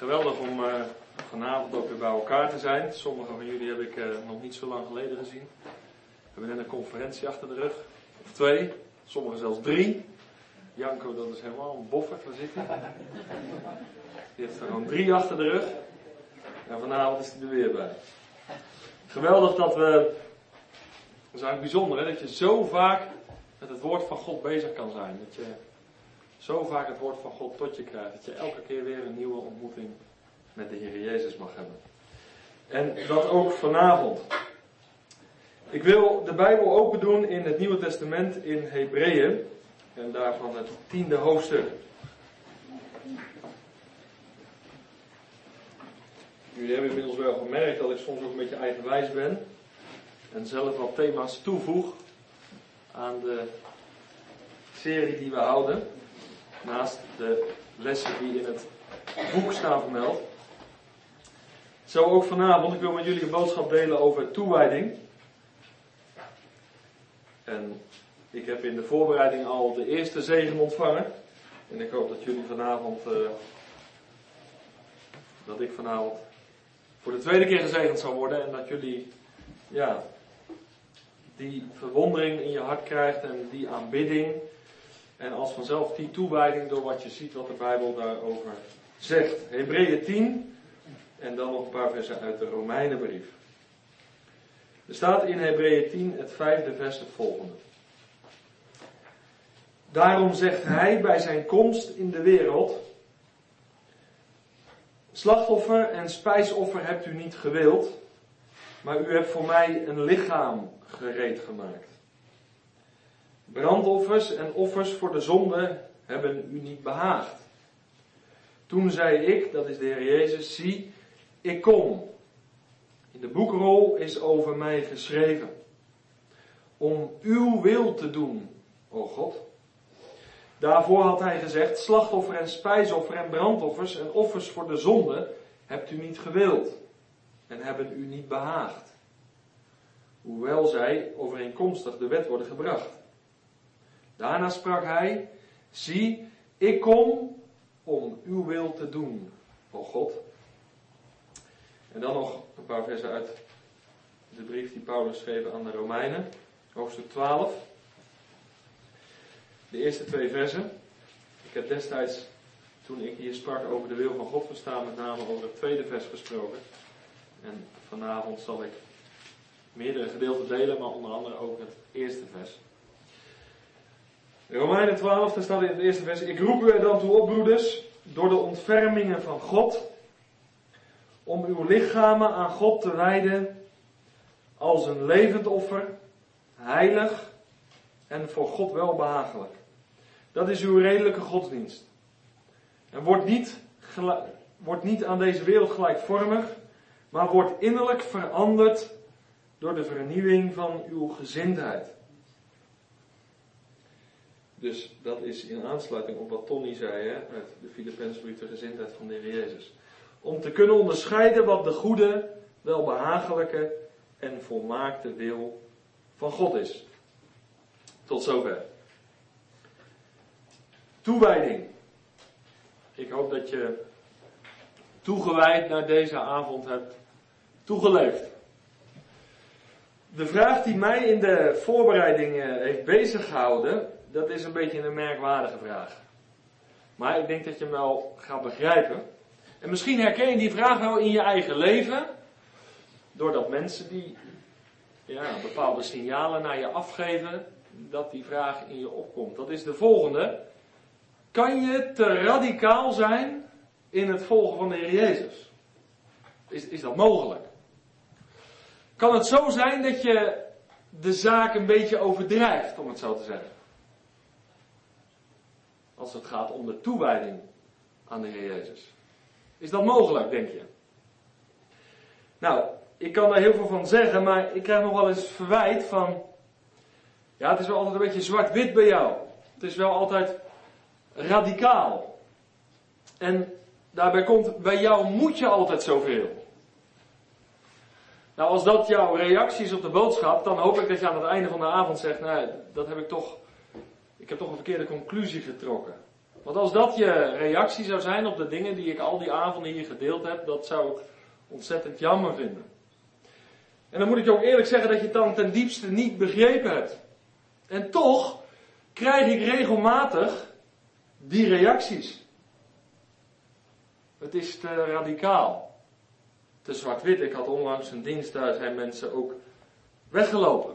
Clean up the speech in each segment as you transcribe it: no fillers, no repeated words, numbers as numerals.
Geweldig om vanavond ook weer bij elkaar te zijn. Sommigen van jullie heb ik nog niet zo lang geleden gezien. We hebben net een conferentie achter de rug. Of 2, sommigen zelfs 3. Janko, dat is helemaal een boffert, waar zit hij? Die heeft er gewoon 3 achter de rug. En vanavond is hij er weer bij. Geweldig dat we... Dat is eigenlijk bijzonder, hè? Dat je zo vaak met het woord van God bezig kan zijn. Dat je zo vaak het woord van God tot je krijgt. Dat je elke keer weer een nieuwe ontmoeting met de Heer Jezus mag hebben. En dat ook vanavond. Ik wil de Bijbel open doen in het Nieuwe Testament in Hebreeën. En daarvan het 10e hoofdstuk. Jullie hebben inmiddels wel gemerkt dat ik soms ook een beetje eigenwijs ben. En zelf wat thema's toevoeg aan de serie die we houden. Naast de lessen die in het boek staan vermeld. Zo ook vanavond. Ik wil met jullie een boodschap delen over toewijding. En ik heb in de voorbereiding al de eerste zegen ontvangen. En ik hoop dat jullie vanavond, dat ik vanavond voor de tweede keer gezegend zal worden. En dat jullie, die verwondering in je hart krijgt en die aanbidding. En als vanzelf die toewijding door wat je ziet wat de Bijbel daarover zegt. Hebreeën 10 en dan nog een paar versen uit de Romeinenbrief. Er staat in Hebreeën 10 het 5e vers het volgende. Daarom zegt hij bij zijn komst in de wereld: slachtoffer en spijsoffer hebt u niet gewild, maar u hebt voor mij een lichaam gereed gemaakt. Brandoffers en offers voor de zonde hebben u niet behaagd. Toen zei ik, dat is de Heer Jezus, zie, ik kom. In de boekrol is over mij geschreven. Om uw wil te doen, o God. Daarvoor had hij gezegd, slachtoffer en spijsoffer en brandoffers en offers voor de zonde hebt u niet gewild en hebben u niet behaagd. Hoewel zij overeenkomstig de wet worden gebracht. Daarna sprak hij, zie, ik kom om uw wil te doen, o God. En dan nog een paar versen uit de brief die Paulus schreef aan de Romeinen, hoofdstuk 12. De eerste 2 versen. Ik heb destijds, toen ik hier sprak over de wil van God verstaan, met name over het 2e vers gesproken. En vanavond zal ik meerdere gedeelten delen, maar onder andere ook het eerste vers. Romeinen 12, daar staat in het eerste vers: ik roep u er dan toe op, broeders, door de ontfermingen van God, om uw lichamen aan God te wijden als een levend offer, heilig en voor God welbehagelijk. Dat is uw redelijke godsdienst. En wordt niet aan deze wereld gelijkvormig, maar wordt innerlijk veranderd door de vernieuwing van uw gezindheid. Dus dat is in aansluiting op wat Tony zei, uit de Filippenzenbrief, de gezindheid van de Heer Jezus. Om te kunnen onderscheiden wat de goede, welbehagelijke en volmaakte wil van God is. Tot zover. Toewijding. Ik hoop dat je toegewijd naar deze avond hebt toegeleefd. De vraag die mij in de voorbereiding heeft bezig gehouden, dat is een beetje een merkwaardige vraag. Maar ik denk dat je hem wel gaat begrijpen. En misschien herken je die vraag wel in je eigen leven. Doordat mensen die bepaalde signalen naar je afgeven, dat die vraag in je opkomt. Dat is de volgende. Kan je te radicaal zijn in het volgen van de Heer Jezus? Is dat mogelijk? Kan het zo zijn dat je de zaak een beetje overdrijft, om het zo te zeggen? Als het gaat om de toewijding aan de Heer Jezus. Is dat mogelijk, denk je? Nou, ik kan daar heel veel van zeggen, maar ik krijg nog wel eens verwijt van... Ja, het is wel altijd een beetje zwart-wit bij jou. Het is wel altijd radicaal. En daarbij komt, bij jou moet je altijd zoveel. Nou, als dat jouw reactie is op de boodschap, dan hoop ik dat je aan het einde van de avond zegt, nou, ik heb toch een verkeerde conclusie getrokken. Want als dat je reactie zou zijn op de dingen die ik al die avonden hier gedeeld heb, dat zou ik ontzettend jammer vinden. En dan moet ik je ook eerlijk zeggen dat je het dan ten diepste niet begrepen hebt. En toch krijg ik regelmatig die reacties. Het is te radicaal. Te zwart-wit. Ik had onlangs een dienst, daar zijn mensen ook weggelopen.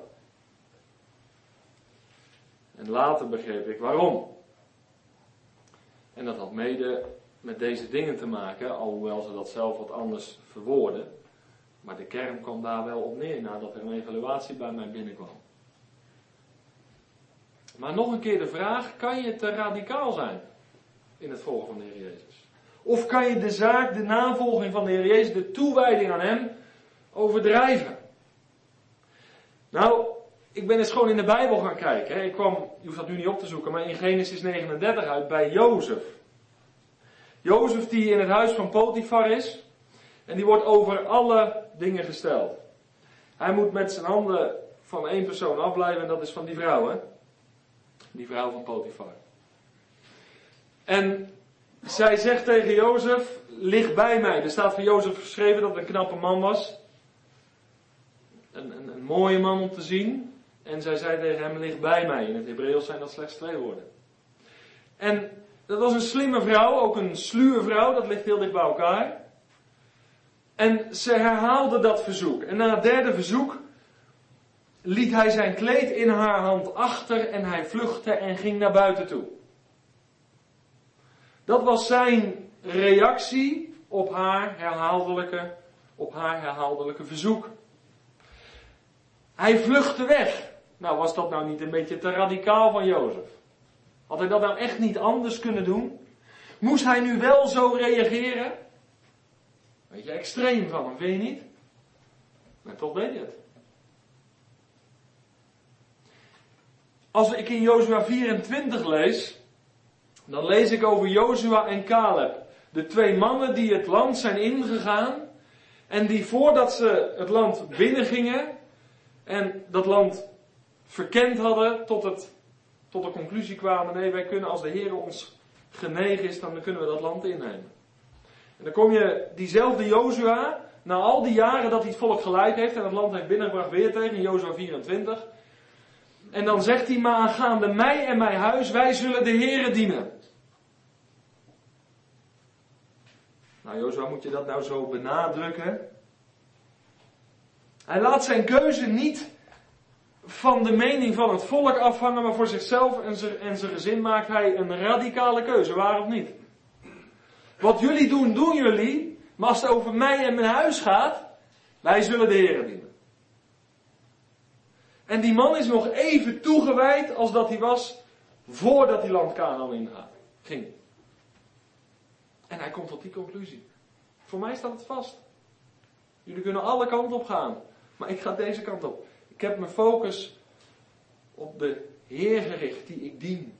En later begreep ik waarom. En dat had mede met deze dingen te maken, alhoewel ze dat zelf wat anders verwoorden. Maar de kern kwam daar wel op neer, nadat er een evaluatie bij mij binnenkwam. Maar nog een keer de vraag, kan je te radicaal zijn in het volgen van de Heer Jezus? Of kan je de zaak, de navolging van de Heer Jezus, de toewijding aan Hem, overdrijven? Nou, ik ben eens gewoon in de Bijbel gaan kijken. Ik kwam, je hoeft dat nu niet op te zoeken, maar in Genesis 39 uit bij Jozef. Jozef die in het huis van Potifar is. En die wordt over alle dingen gesteld. Hij moet met zijn handen van één persoon afblijven en dat is van die vrouw, hè? Die vrouw van Potifar. En zij zegt tegen Jozef, lig bij mij. Er staat van Jozef geschreven dat het een knappe man was. Een mooie man om te zien. En zij zei tegen hem, lig bij mij. In het Hebreeuws zijn dat slechts 2 woorden. En dat was een slimme vrouw, ook een sluwe vrouw, dat ligt heel dicht bij elkaar. En ze herhaalde dat verzoek. En na het 3e verzoek liet hij zijn kleed in haar hand achter en hij vluchtte en ging naar buiten toe. Dat was zijn reactie op haar herhaaldelijke verzoek. Hij vluchtte weg. Nou, was dat nou niet een beetje te radicaal van Jozef? Had hij dat nou echt niet anders kunnen doen? Moest hij nu wel zo reageren? Weet je, extreem van hem, vind je niet? Maar toch deed hij het. Als ik in Jozua 24 lees, dan lees ik over Jozua en Caleb. De 2 mannen die het land zijn ingegaan. En die voordat ze het land binnengingen en dat land verkend hadden, tot de conclusie kwamen, nee, wij kunnen als de Heer ons genegen is, dan kunnen we dat land innemen. En dan kom je diezelfde Jozua, na al die jaren dat hij het volk geleid heeft en het land heeft binnengebracht, weer tegen, in Jozua 24. En dan zegt hij, maar aangaande mij en mijn huis, wij zullen de Heere dienen. Nou, Jozua, moet je dat nou zo benadrukken? Hij laat zijn keuze niet van de mening van het volk afhangen, maar voor zichzelf en zijn gezin maakt hij een radicale keuze, waar of niet? Wat jullie doen, doen jullie, maar als het over mij en mijn huis gaat, wij zullen de Heere dienen. En die man is nog even toegewijd als dat hij was voordat hij land Kanaan ging. En hij komt tot die conclusie. Voor mij staat het vast. Jullie kunnen alle kanten op gaan, maar ik ga deze kant op. Ik heb mijn focus op de Heer gericht die ik dien.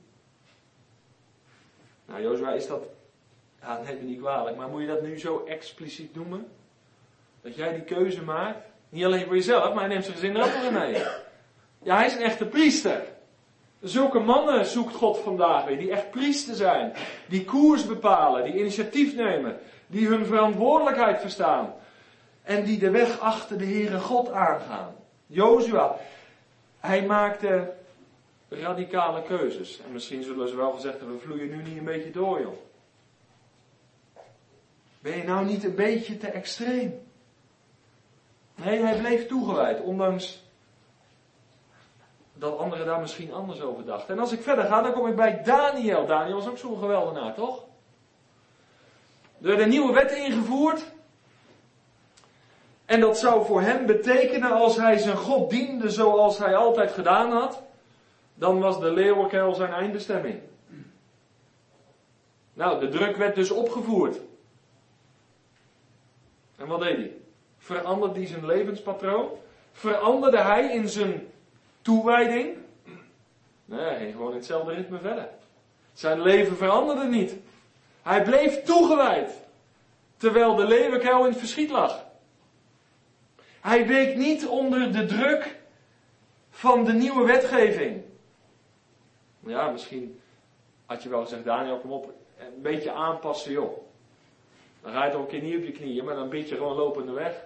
Nou, Jozua, is dat, ja, neem me niet kwalijk, maar moet je dat nu zo expliciet noemen? Dat jij die keuze maakt, niet alleen voor jezelf, maar hij neemt zijn gezin er ook nog in mee. Ja, hij is een echte priester. Zulke mannen zoekt God vandaag weer, die echt priester zijn. Die koers bepalen, die initiatief nemen, die hun verantwoordelijkheid verstaan. En die de weg achter de Heere God aangaan. Jozua, hij maakte radicale keuzes. En misschien zullen ze wel gezegd hebben, we vloeien nu niet een beetje door, joh. Ben je nou niet een beetje te extreem? Nee, hij bleef toegewijd, ondanks dat anderen daar misschien anders over dachten. En als ik verder ga, dan kom ik bij Daniel. Daniel was ook zo'n geweldenaar, toch? Er werd een nieuwe wet ingevoerd. En dat zou voor hem betekenen, als hij zijn God diende zoals hij altijd gedaan had, dan was de leeuwenkuil zijn eindbestemming. Nou, de druk werd dus opgevoerd. En wat deed hij? Veranderde hij zijn levenspatroon? Veranderde hij in zijn toewijding? Nee, hij ging gewoon in hetzelfde ritme verder. Zijn leven veranderde niet. Hij bleef toegewijd, terwijl de leeuwenkuil in het verschiet lag. Hij week niet onder de druk van de nieuwe wetgeving. Ja, misschien had je wel gezegd, Daniel, kom op, een beetje aanpassen, joh. Dan ga je toch een keer niet op je knieën, maar dan bid je gewoon lopende weg.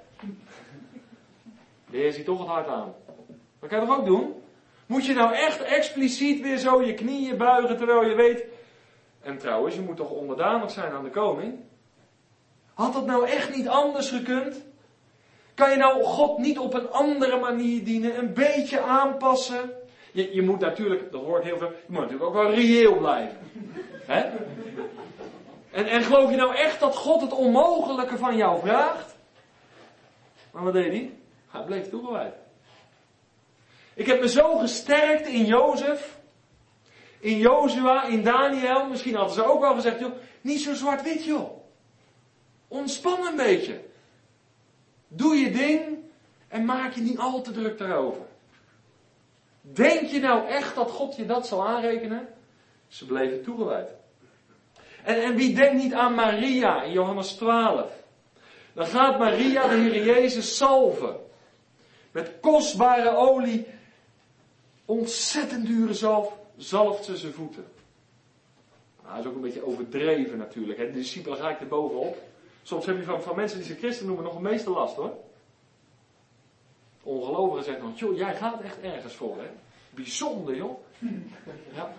De Heer ziet toch het hart aan. Dat kan je toch ook doen? Moet je nou echt expliciet weer zo je knieën buigen, terwijl je weet... En trouwens, je moet toch onderdanig zijn aan de koning? Had dat nou echt niet anders gekund? Kan je nou God niet op een andere manier dienen? Een beetje aanpassen? Je moet natuurlijk, dat hoort heel veel, je moet natuurlijk ook wel reëel blijven. Hè? En geloof je nou echt dat God het onmogelijke van jou vraagt? Maar wat deed hij? Hij bleef toegewijd. Ik heb me zo gesterkt in Jozef, in Jozua, in Daniel. Misschien hadden ze ook wel gezegd, joh, niet zo zwart-wit, joh. Ontspan een beetje. Doe je ding en maak je niet al te druk daarover. Denk je nou echt dat God je dat zal aanrekenen? Ze bleven toegewijd. En wie denkt niet aan Maria in Johannes 12? Dan gaat Maria de Heer Jezus salven. Met kostbare olie, ontzettend dure zalf, zalft ze zijn voeten. Nou, dat is ook een beetje overdreven natuurlijk. Hè. De discipelen ga ik er bovenop. Soms heb je van mensen die zich christen noemen nog een meeste last, hoor. Ongelovigen zeggen dan, joh, jij gaat echt ergens voor, hè. Bijzonder, joh. Ja.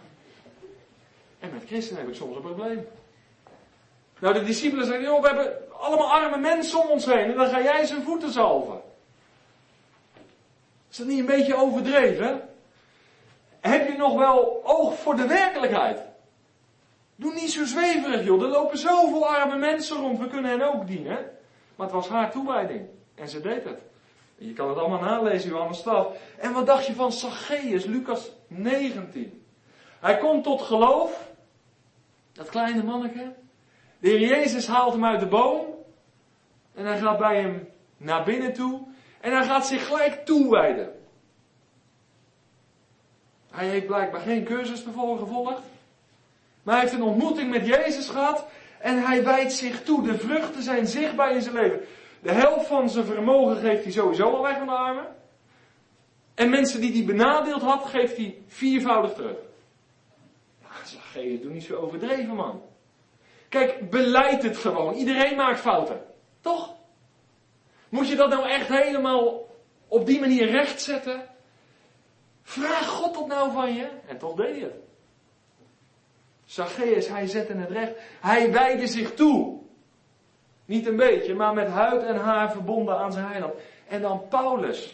En met christenen heb ik soms een probleem. Nou, de discipelen zeggen, joh, we hebben allemaal arme mensen om ons heen en dan ga jij zijn voeten zalven. Is dat niet een beetje overdreven? Heb je nog wel oog voor de werkelijkheid? Doe niet zo zweverig, joh. Er lopen zoveel arme mensen rond. We kunnen hen ook dienen. Maar het was haar toewijding. En ze deed het. En je kan het allemaal nalezen, Johannes 12. En wat dacht je van Zacchaeus, Lucas 19? Hij komt tot geloof. Dat kleine manneke. De Heer Jezus haalt hem uit de boom. En hij gaat bij hem naar binnen toe. En hij gaat zich gelijk toewijden. Hij heeft blijkbaar geen cursus ervoor gevolgd. Maar hij heeft een ontmoeting met Jezus gehad. En hij wijdt zich toe. De vruchten zijn zichtbaar in zijn leven. De helft van zijn vermogen geeft hij sowieso al weg aan de armen. En mensen die hij benadeeld had, geeft hij viervoudig terug. Ja, Zacchaeus, doe niet zo overdreven, man. Kijk, beleid het gewoon. Iedereen maakt fouten. Toch? Moet je dat nou echt helemaal op die manier rechtzetten? Vraag God dat nou van je? En toch deed hij het. Zacchaeus, hij zette het recht. Hij wijdde zich toe. Niet een beetje, maar met huid en haar verbonden aan zijn heiland. En dan Paulus.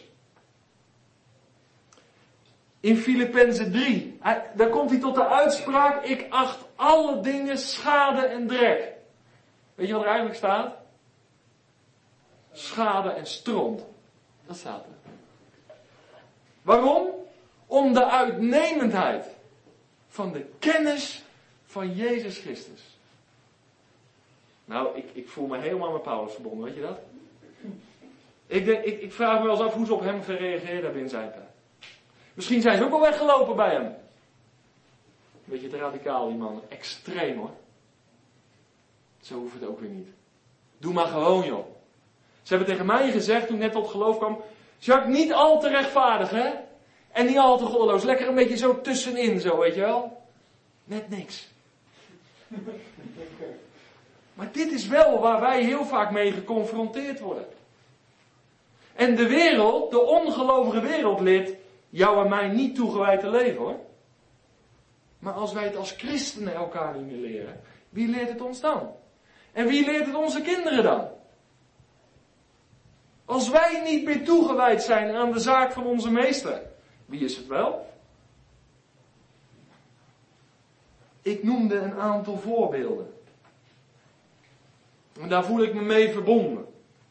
In Filippenzen 3. Daar komt hij tot de uitspraak. Ik acht alle dingen schade en drek. Weet je wat er eigenlijk staat? Schade en stront. Dat staat er. Waarom? Om de uitnemendheid van de kennis van Jezus Christus. Nou, ik voel me helemaal met Paulus verbonden, weet je dat? Ik vraag me wel eens af hoe ze op hem gereageerd hebben in zijn tijd. Misschien zijn ze ook wel weggelopen bij hem. Beetje te radicaal, die man. Extreem, hoor. Zo hoeft het ook weer niet. Doe maar gewoon, joh. Ze hebben tegen mij gezegd, toen ik net tot geloof kwam, Jacques, niet al te rechtvaardig, hè? En niet al te goddeloos. Lekker een beetje zo tussenin, zo, weet je wel? Net niks. Maar dit is wel waar wij heel vaak mee geconfronteerd worden. En de wereld, de ongelovige wereld, leert jou en mij niet toegewijd te leven, hoor. Maar als wij het als christenen elkaar niet meer leren, wie leert het ons dan? En wie leert het onze kinderen dan? Als wij niet meer toegewijd zijn aan de zaak van onze meester, wie is het wel? Ik noemde een aantal voorbeelden. En daar voel ik me mee verbonden.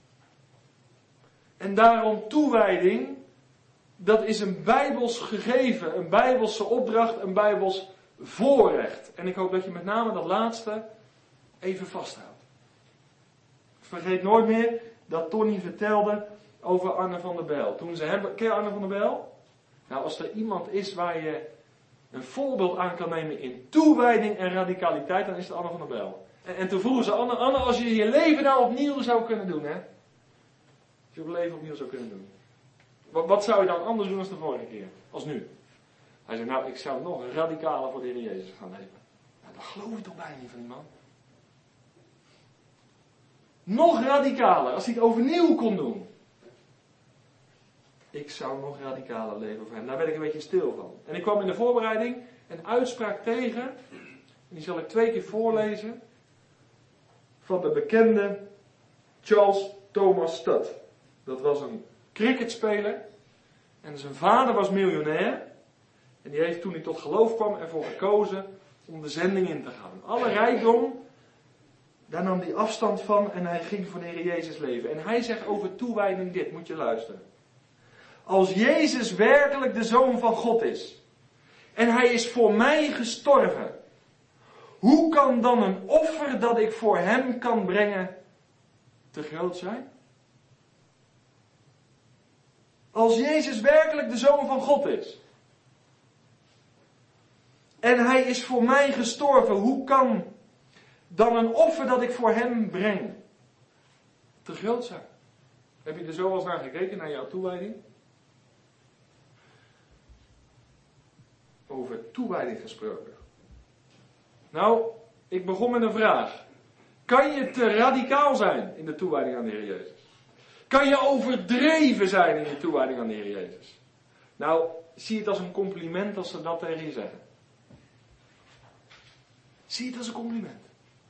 En daarom toewijding, dat is een bijbels gegeven, een bijbelse opdracht, een bijbels voorrecht. En ik hoop dat je met name dat laatste even vasthoudt. Vergeet nooit meer dat Tony vertelde over Arne van der Bijl. Toen ze hebben, ken je Arne van der Bijl? Nou, als er iemand is waar je een voorbeeld aan kan nemen in toewijding en radicaliteit, dan is het Arne van der Bijl. En toen vroegen ze, Anne, als je je leven nou opnieuw zou kunnen doen, hè? Als je je leven opnieuw zou kunnen doen. Wat zou je dan anders doen als de vorige keer? Als nu? Hij zei, nou, ik zou nog radicaler voor de Heer Jezus gaan leven. Dat geloof je toch bijna niet van die man? Nog radicaler, als hij het overnieuw kon doen. Ik zou nog radicaler leven voor hem. Daar werd ik een beetje stil van. En ik kwam in de voorbereiding een uitspraak tegen. En die zal ik 2 keer voorlezen. Van de bekende Charles Thomas Studd. Dat was een cricketspeler. En zijn vader was miljonair. En die heeft toen hij tot geloof kwam ervoor gekozen om de zending in te gaan. Alle rijkdom, daar nam hij afstand van en hij ging voor de Heer Jezus leven. En hij zegt over toewijding dit, moet je luisteren. Als Jezus werkelijk de Zoon van God is en hij is voor mij gestorven, hoe kan dan een offer dat ik voor hem kan brengen te groot zijn? Als Jezus werkelijk de Zoon van God is en hij is voor mij gestorven, hoe kan dan een offer dat ik voor hem breng te groot zijn? Heb je er zo wel eens naar gekeken, naar jouw toewijding? Over toewijding gesproken. Nou, ik begon met een vraag. Kan je te radicaal zijn in de toewijding aan de Heer Jezus? Kan je overdreven zijn in je toewijding aan de Heer Jezus? Nou, zie het als een compliment als ze dat tegen je zeggen. Zie het als een compliment.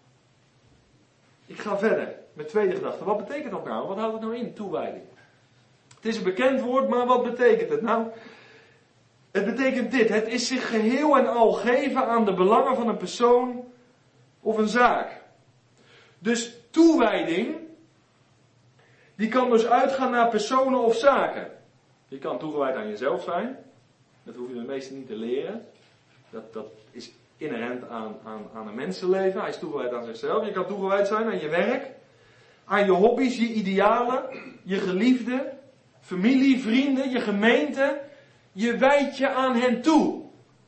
Ik ga verder met tweede gedachte. Wat betekent dat nou? Wat houdt het nou in, toewijding? Het is een bekend woord, maar wat betekent het? Nou, het betekent dit. Het is zich geheel en al geven aan de belangen van een persoon of een zaak. Dus toewijding, die kan dus uitgaan naar personen of zaken. Je kan toegewijd aan jezelf zijn. Dat hoef je de meeste niet te leren. Dat is inherent aan een mensenleven. Hij is toegewijd aan zichzelf. Je kan toegewijd zijn aan je werk, aan je hobby's, je idealen, je geliefden, familie, vrienden, je gemeente. Je wijdt je aan hen toe.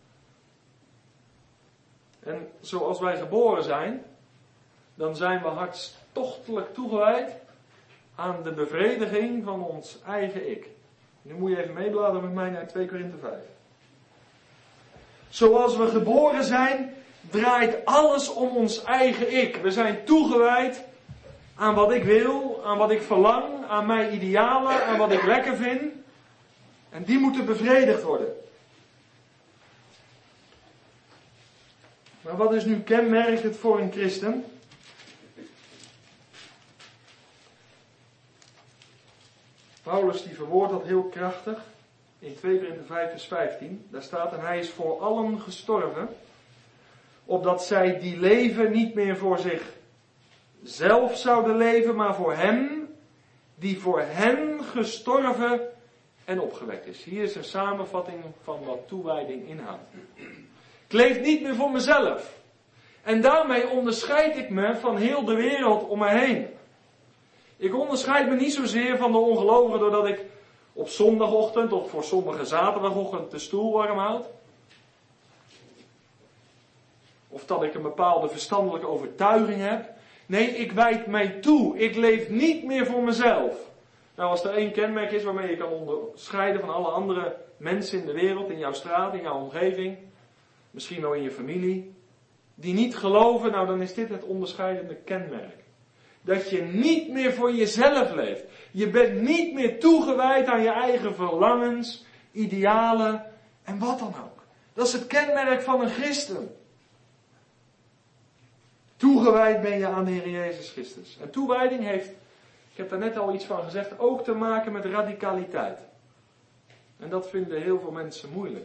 En zoals wij geboren zijn, dan zijn we hartstochtelijk toegewijd aan de bevrediging van ons eigen ik. Nu moet je even meebladeren met mij naar 2 Korinthe 5. Zoals we geboren zijn, draait alles om ons eigen ik. We zijn toegewijd aan wat ik wil, aan wat ik verlang, aan mijn idealen, aan wat ik lekker vind. En die moeten bevredigd worden. Maar wat is nu kenmerkt het voor een christen? Paulus die verwoordt dat heel krachtig in 2 Korinthe 5 vers 15. Daar staat: en hij is voor allen gestorven, opdat zij die leven niet meer voor zichzelf zouden leven, maar voor hem die voor hen gestorven en opgewekt is. Hier is een samenvatting van wat toewijding inhoudt. Ik leef niet meer voor mezelf. En daarmee onderscheid ik me van heel de wereld om me heen. Ik onderscheid me niet zozeer van de ongelovigen doordat ik op zondagochtend of voor sommigen zaterdagochtend de stoel warm houd. Of dat ik een bepaalde verstandelijke overtuiging heb. Nee, ik wijd mij toe. Ik leef niet meer voor mezelf. Nou, als er één kenmerk is waarmee je kan onderscheiden van alle andere mensen in de wereld, in jouw straat, in jouw omgeving, misschien wel in je familie, die niet geloven, nou dan is dit het onderscheidende kenmerk. Dat je niet meer voor jezelf leeft. Je bent niet meer toegewijd aan je eigen verlangens, idealen en wat dan ook. Dat is het kenmerk van een christen. Toegewijd ben je aan de Heer Jezus Christus. En toewijding heeft, ik heb daar net al iets van gezegd, ook te maken met radicaliteit. En dat vinden heel veel mensen moeilijk.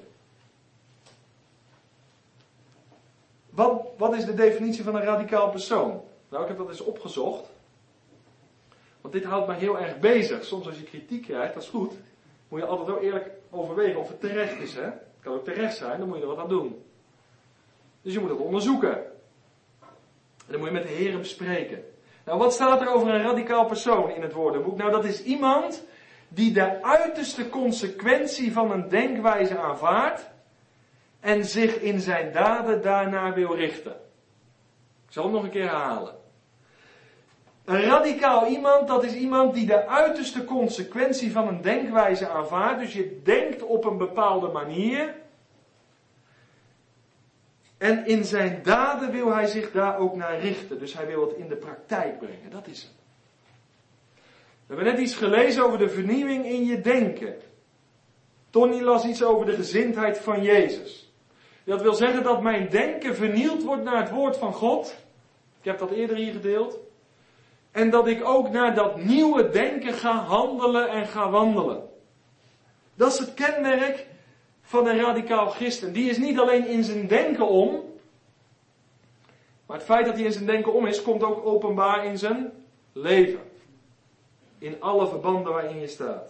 Wat is de definitie van een radicaal persoon? Nou, ik heb dat eens opgezocht. Want dit houdt mij heel erg bezig. Soms als je kritiek krijgt, dat is goed. Moet je altijd wel eerlijk overwegen of het terecht is. Hè? Het kan ook terecht zijn, dan moet je er wat aan doen. Dus je moet het onderzoeken. En dan moet je met de Heer bespreken. Nou, wat staat er over een radicaal persoon in het woordenboek? Nou, dat is iemand die de uiterste consequentie van een denkwijze aanvaardt en zich in zijn daden daarnaar wil richten. Ik zal het nog een keer herhalen. Een radicaal iemand, dat is iemand die de uiterste consequentie van een denkwijze aanvaardt. Dus je denkt op een bepaalde manier En in zijn daden wil hij zich daar ook naar richten. Dus hij wil het in de praktijk brengen. Dat is het. We hebben net iets gelezen over de vernieuwing in je denken. Tony las iets over de gezindheid van Jezus. Dat wil zeggen dat mijn denken vernieuwd wordt naar het woord van God. Ik heb dat eerder hier gedeeld. En dat ik ook naar dat nieuwe denken ga handelen en ga wandelen. Dat is het kenmerk van een radicaal christen. Die is niet alleen in zijn denken om. Maar het feit dat hij in zijn denken om is, komt ook openbaar in zijn leven. In alle verbanden waarin je staat.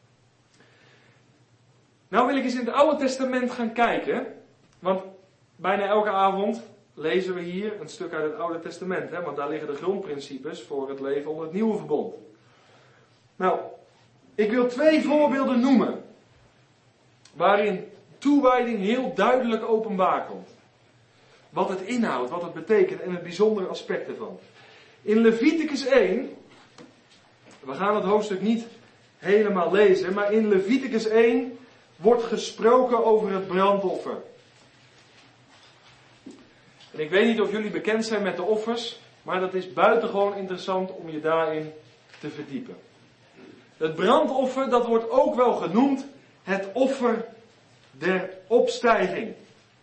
Nou wil ik eens in het Oude Testament gaan kijken. Want bijna elke avond lezen we hier een stuk uit het Oude Testament. Want daar liggen de grondprincipes voor het leven onder het nieuwe verbond. Nou, ik wil 2 voorbeelden noemen. Waarin toewijding heel duidelijk openbaar komt. Wat het inhoudt, wat het betekent en het bijzondere aspect ervan. In Leviticus 1, we gaan het hoofdstuk niet helemaal lezen, maar in Leviticus 1 wordt gesproken over het brandoffer. En ik weet niet of jullie bekend zijn met de offers, maar dat is buitengewoon interessant om je daarin te verdiepen. Het brandoffer, dat wordt ook wel genoemd het offer der opstijging.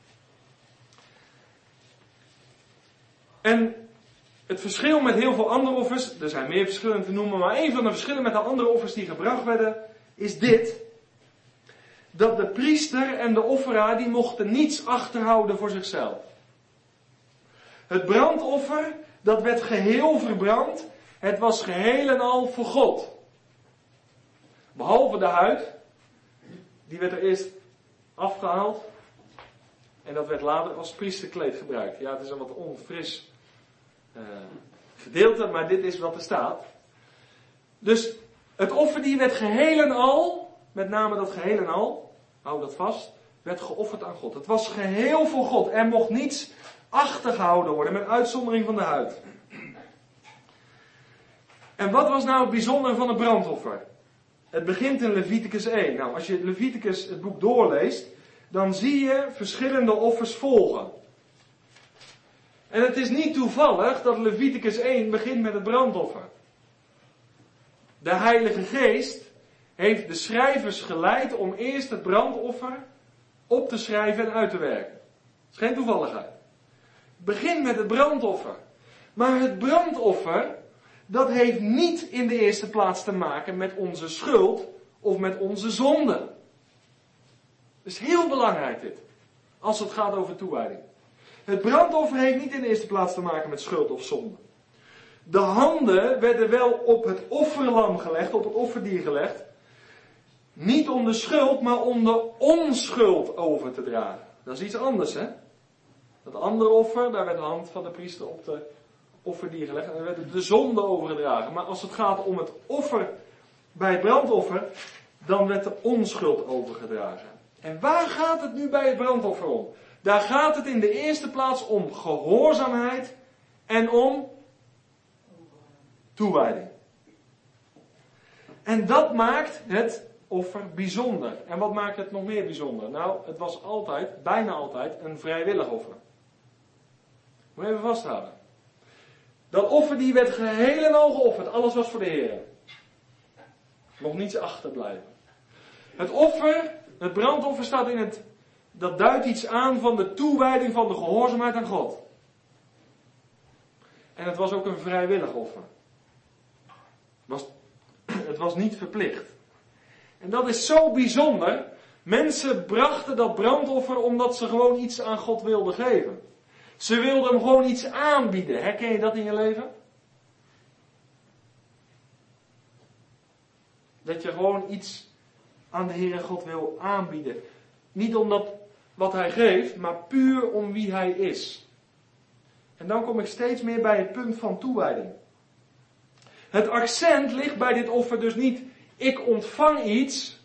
En het verschil met heel veel andere offers, er zijn meer verschillen te noemen, maar een van de verschillen met de andere offers die gebracht werden, is dit. Dat de priester en de offeraar, die mochten niets achterhouden voor zichzelf. Het brandoffer, dat werd geheel verbrand, het was geheel en al voor God. Behalve de huid, die werd er eerst afgehaald. En dat werd later als priesterkleed gebruikt. Ja, het is een wat onfris gedeelte, maar dit is wat er staat. Dus het offer die werd geheel en al, met name dat geheel en al, hou dat vast, werd geofferd aan God. Het was geheel voor God. Er mocht niets achtergehouden worden, met uitzondering van de huid. En wat was nou het bijzondere van het brandoffer? Het begint in Leviticus 1. Nou, als je Leviticus het boek doorleest, dan zie je verschillende offers volgen. En het is niet toevallig dat Leviticus 1 begint met het brandoffer. De Heilige Geest heeft de schrijvers geleid om eerst het brandoffer op te schrijven en uit te werken. Dat is geen toevalligheid. Het begint met het brandoffer. Maar het brandoffer, dat heeft niet in de eerste plaats te maken met onze schuld of met onze zonde. Dat is heel belangrijk dit. Als het gaat over toewijding. Het brandoffer heeft niet in de eerste plaats te maken met schuld of zonde. De handen werden wel op het offerlam gelegd, op het offerdier gelegd. Niet om de schuld, maar om de onschuld over te dragen. Dat is iets anders, hè. Dat andere offer, daar werd de hand van de priester op de offerdier gelegd. En daar werd de zonde overgedragen. Maar als het gaat om het offer bij het brandoffer, dan werd de onschuld overgedragen. En waar gaat het nu bij het brandoffer om? Daar gaat het in de eerste plaats om gehoorzaamheid en om toewijding. En dat maakt het offer bijzonder. En wat maakt het nog meer bijzonder? Nou, het was altijd, bijna altijd, een vrijwillig offer. Moet je even vasthouden. Dat offer die werd geheel en al geofferd. Alles was voor de Heer. Mocht niets achterblijven. Het offer, het brandoffer staat in het, dat duidt iets aan van de toewijding van de gehoorzaamheid aan God. En het was ook een vrijwillig offer. Het was niet verplicht. En dat is zo bijzonder. Mensen brachten dat brandoffer omdat ze gewoon iets aan God wilden geven. Ze wilden hem gewoon iets aanbieden. Herken je dat in je leven? Dat je gewoon iets aan de Heere God wil aanbieden. Niet omdat wat hij geeft, maar puur om wie hij is. En dan kom ik steeds meer bij het punt van toewijding. Het accent ligt bij dit offer dus niet, ik ontvang iets.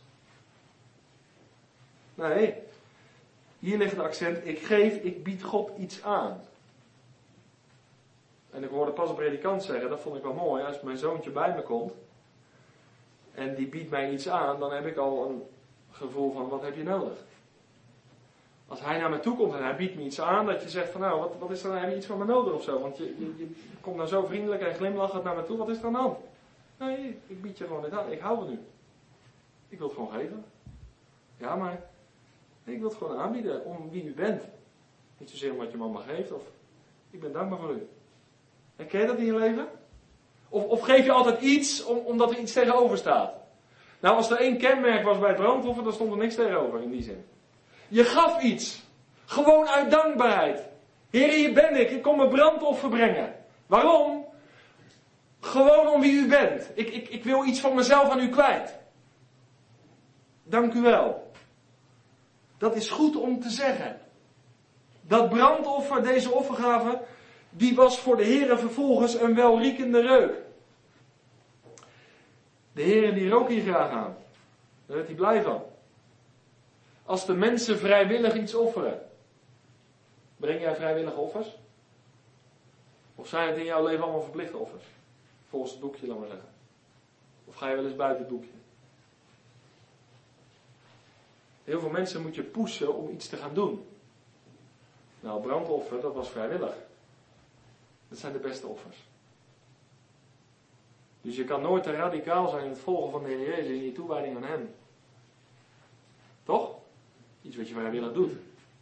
Nee, hier ligt het accent, ik bied God iets aan. En ik hoorde pas een predikant zeggen, dat vond ik wel mooi, als mijn zoontje bij me komt en die biedt mij iets aan, dan heb ik al een gevoel van, wat heb je nodig? Als hij naar me toe komt en hij biedt me iets aan, dat je zegt van nou, wat is er nou, heb je iets van me nodig of zo? Want je komt dan zo vriendelijk en glimlachend naar me toe, wat is er aan de hand? Nee, ik bied je gewoon dit aan, ik hou van u. Ik wil het gewoon geven. Ja, maar ik wil het gewoon aanbieden om wie u bent. Niet zozeer om wat je mama geeft, of ik ben dankbaar voor u. En ken je dat in je leven? Of geef je altijd iets omdat er iets tegenover staat? Nou, als er één kenmerk was bij het brandoffer, dan stond er niks tegenover in die zin. Je gaf iets. Gewoon uit dankbaarheid. Heer, hier ben ik kom mijn brandoffer brengen. Waarom? Gewoon om wie u bent. Ik wil iets van mezelf aan u kwijt. Dank u wel. Dat is goed om te zeggen. Dat brandoffer, deze offergave, die was voor de Heere vervolgens een welriekende reuk. De Heere die rook hier graag aan. Daar werd hij blij van. Als de mensen vrijwillig iets offeren. Breng jij vrijwillige offers? Of zijn het in jouw leven allemaal verplichte offers? Volgens het boekje, laat maar zeggen. Of ga je wel eens buiten het boekje? Heel veel mensen moet je pushen om iets te gaan doen. Nou, brandoffer, dat was vrijwillig. Dat zijn de beste offers. Dus je kan nooit te radicaal zijn in het volgen van de Heer Jezus in je toewijding aan Hem. Toch? Iets wat je vrijwillig doet.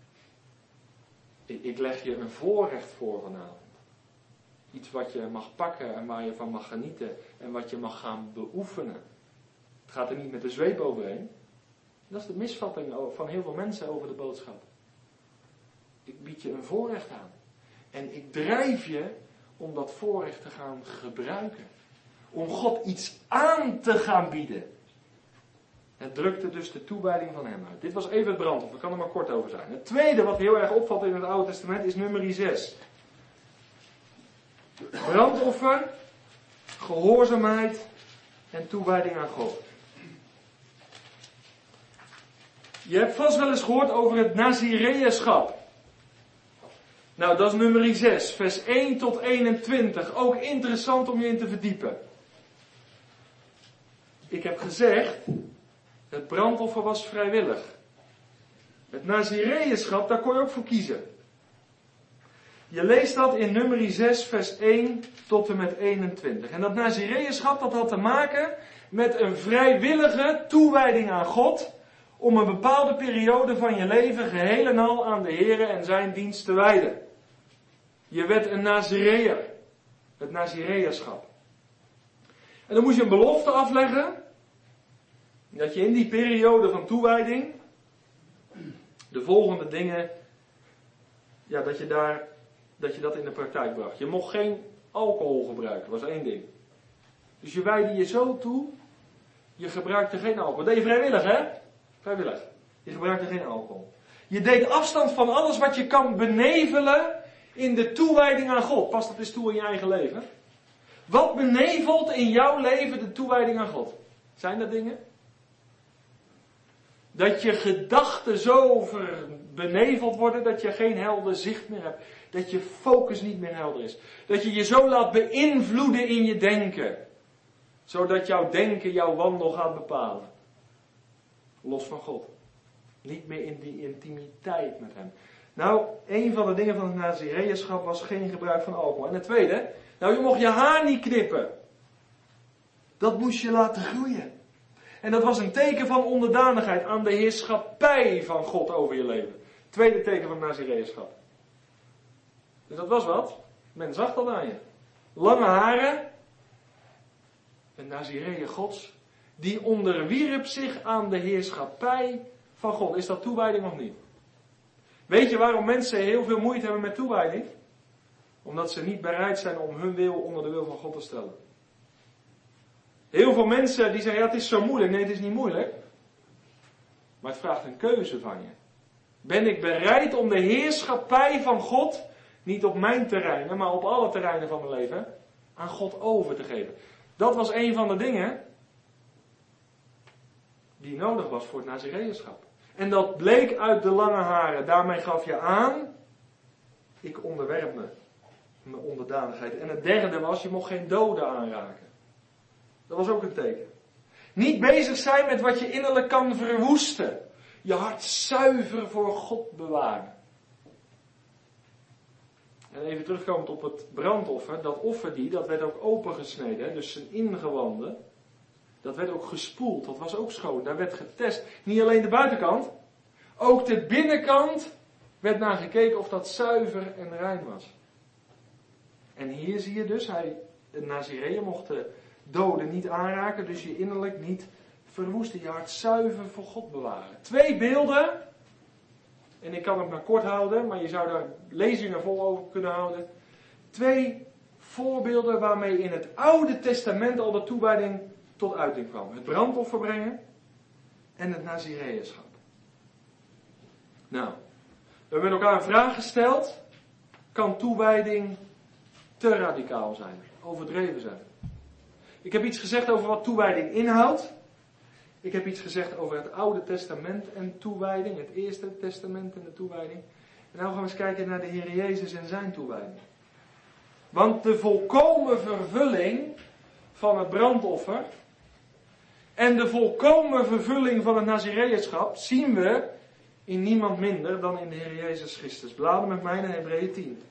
Ik leg je een voorrecht voor vanavond. Iets wat je mag pakken en waar je van mag genieten en wat je mag gaan beoefenen. Het gaat er niet met de zweep overheen. Dat is de misvatting van heel veel mensen over de boodschap. Ik bied je een voorrecht aan. En ik drijf je om dat voorrecht te gaan gebruiken. Om God iets aan te gaan bieden. Het drukte dus de toewijding van hem uit. Dit was even het brandoffer, ik kan er maar kort over zijn. Het tweede wat heel erg opvalt in het Oude Testament is nummer 6. Brandoffer, gehoorzaamheid en toewijding aan God. Je hebt vast wel eens gehoord over het Nazireënschap. Nou, dat is nummer 6, vers 1 tot 21. Ook interessant om je in te verdiepen. Ik heb gezegd, het brandoffer was vrijwillig. Het Nazireënschap, daar kon je ook voor kiezen. Je leest dat in nummer 6, vers 1 tot en met 21. En dat Nazireënschap, dat had te maken met een vrijwillige toewijding aan God, om een bepaalde periode van je leven geheel en al aan de Heere en zijn dienst te wijden. Je werd een Nazireër. Het Nazireënschap. En dan moest je een belofte afleggen. Dat je in die periode van toewijding de volgende dingen, ja, dat je dat in de praktijk bracht. Je mocht geen alcohol gebruiken, dat was 1 ding. Dus je wijde je zo toe, je gebruikte geen alcohol. Dat deed je vrijwillig, hè? Vrijwillig. Je gebruikte geen alcohol. Je deed afstand van alles wat je kan benevelen in de toewijding aan God. Pas dat eens toe in je eigen leven. Wat benevelt in jouw leven de toewijding aan God? Zijn dat dingen? Dat je gedachten zo beneveld worden dat je geen helder zicht meer hebt. Dat je focus niet meer helder is. Dat je je zo laat beïnvloeden in je denken. Zodat jouw denken jouw wandel gaat bepalen. Los van God. Niet meer in die intimiteit met hem. Nou, een van de dingen van het Nazireënschap was geen gebruik van alcohol. En het tweede, nou, je mocht je haar niet knippen. Dat moest je laten groeien. En dat was een teken van onderdanigheid aan de heerschappij van God over je leven. Tweede teken van het Nazireënschap. Dus dat was wat. Men zag dat aan je. Lange haren. Een Nazireër Gods. Die onderwierp zich aan de heerschappij van God. Is dat toewijding of niet? Weet je waarom mensen heel veel moeite hebben met toewijding? Omdat ze niet bereid zijn om hun wil onder de wil van God te stellen. Heel veel mensen die zeggen, ja, het is zo moeilijk. Nee, het is niet moeilijk. Maar het vraagt een keuze van je. Ben ik bereid om de heerschappij van God, niet op mijn terreinen, maar op alle terreinen van mijn leven, aan God over te geven? Dat was een van de dingen die nodig was voor het Nazireënschap. En dat bleek uit de lange haren. Daarmee gaf je aan, ik onderwerp me. Mijn onderdanigheid. En het derde was, je mocht geen doden aanraken. Dat was ook een teken. Niet bezig zijn met wat je innerlijk kan verwoesten. Je hart zuiver voor God bewaren. En even terugkomend op het brandoffer. Dat offer dat werd ook opengesneden. Hè? Dus zijn ingewanden. Dat werd ook gespoeld. Dat was ook schoon. Daar werd getest. Niet alleen de buitenkant. Ook de binnenkant werd naar gekeken of dat zuiver en rein was. En hier zie je dus, de Nazireeën mocht de doden niet aanraken. Dus je innerlijk niet verwoesten. Je hart zuiver voor God bewaren. 2 beelden. En ik kan het maar kort houden, maar je zou daar lezingen vol over kunnen houden. 2 voorbeelden waarmee in het Oude Testament al de toewijding tot uiting kwam. Het brandoffer brengen en het Nazireënschap. Nou, we hebben elkaar een vraag gesteld. Kan toewijding te radicaal zijn? Overdreven zijn? Ik heb iets gezegd over wat toewijding inhoudt. Ik heb iets gezegd over het Oude Testament en toewijding. Het Eerste Testament en de toewijding. En nu gaan we eens kijken naar de Heer Jezus en zijn toewijding. Want de volkomen vervulling van het brandoffer en de volkomen vervulling van het Nazireënschap zien we in niemand minder dan in de Heer Jezus Christus. Blader met mij naar Hebreeën 10.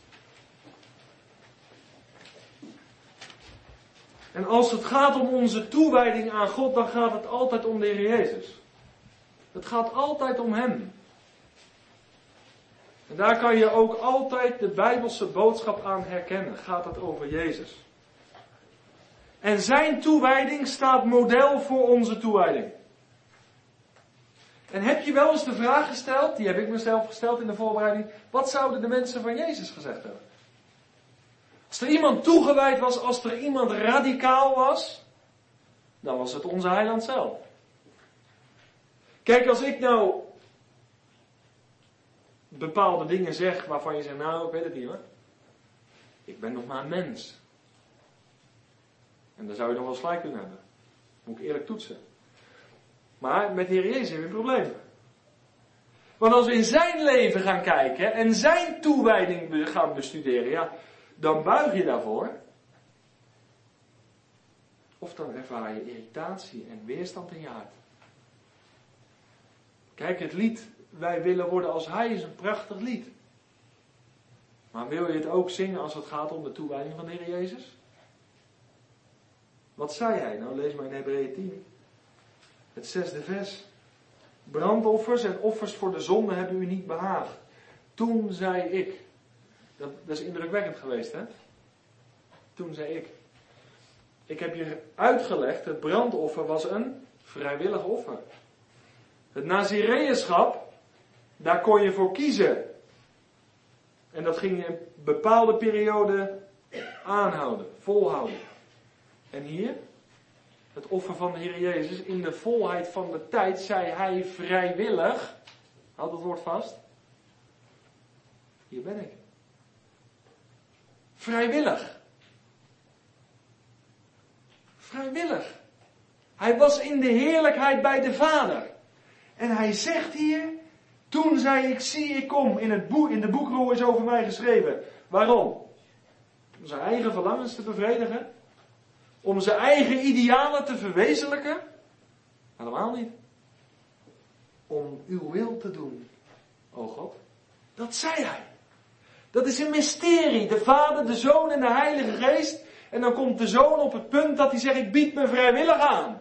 En als het gaat om onze toewijding aan God, dan gaat het altijd om de Heer Jezus. Het gaat altijd om Hem. En daar kan je ook altijd de Bijbelse boodschap aan herkennen. Gaat het over Jezus. En zijn toewijding staat model voor onze toewijding. En heb je wel eens de vraag gesteld, die heb ik mezelf gesteld in de voorbereiding, wat zouden de mensen van Jezus gezegd hebben? Als er iemand toegewijd was, als er iemand radicaal was, dan was het onze heiland zelf. Kijk, als ik nou bepaalde dingen zeg waarvan je zegt, nou, ik weet het niet hoor. Ik ben nog maar een mens. En dan zou je nog wel eens gelijk kunnen hebben. Moet ik eerlijk toetsen. Maar met de Heer Jezus hebben we een probleem. Want als we in zijn leven gaan kijken en zijn toewijding gaan bestuderen, ja, dan buig je daarvoor. Of dan ervaar je irritatie en weerstand in je hart. Kijk, het lied, wij willen worden als hij, is een prachtig lied. Maar wil je het ook zingen als het gaat om de toewijding van de Heer Jezus? Wat zei hij? Nou, lees maar in Hebreeën 10. Het 6e vers. Brandoffers en offers voor de zonde hebben u niet behaagd. Toen zei ik. Dat is indrukwekkend geweest, hè? Toen zei ik. Ik heb je uitgelegd, het brandoffer was een vrijwillig offer. Het Nazireënschap, daar kon je voor kiezen. En dat ging je een bepaalde periode aanhouden, volhouden. En hier, het offer van de Heer Jezus, in de volheid van de tijd, zei hij vrijwillig, houd het woord vast, hier ben ik. Vrijwillig. Vrijwillig. Hij was in de heerlijkheid bij de Vader. En hij zegt hier, toen zei ik, zie ik kom, in de boekrol is over mij geschreven. Waarom? Om zijn eigen verlangens te bevredigen? Om zijn eigen idealen te verwezenlijken? Helemaal niet. Om uw wil te doen, o God. Dat zei hij. Dat is een mysterie. De Vader, de Zoon en de Heilige Geest. En dan komt de Zoon op het punt dat hij zegt, ik bied me vrijwillig aan.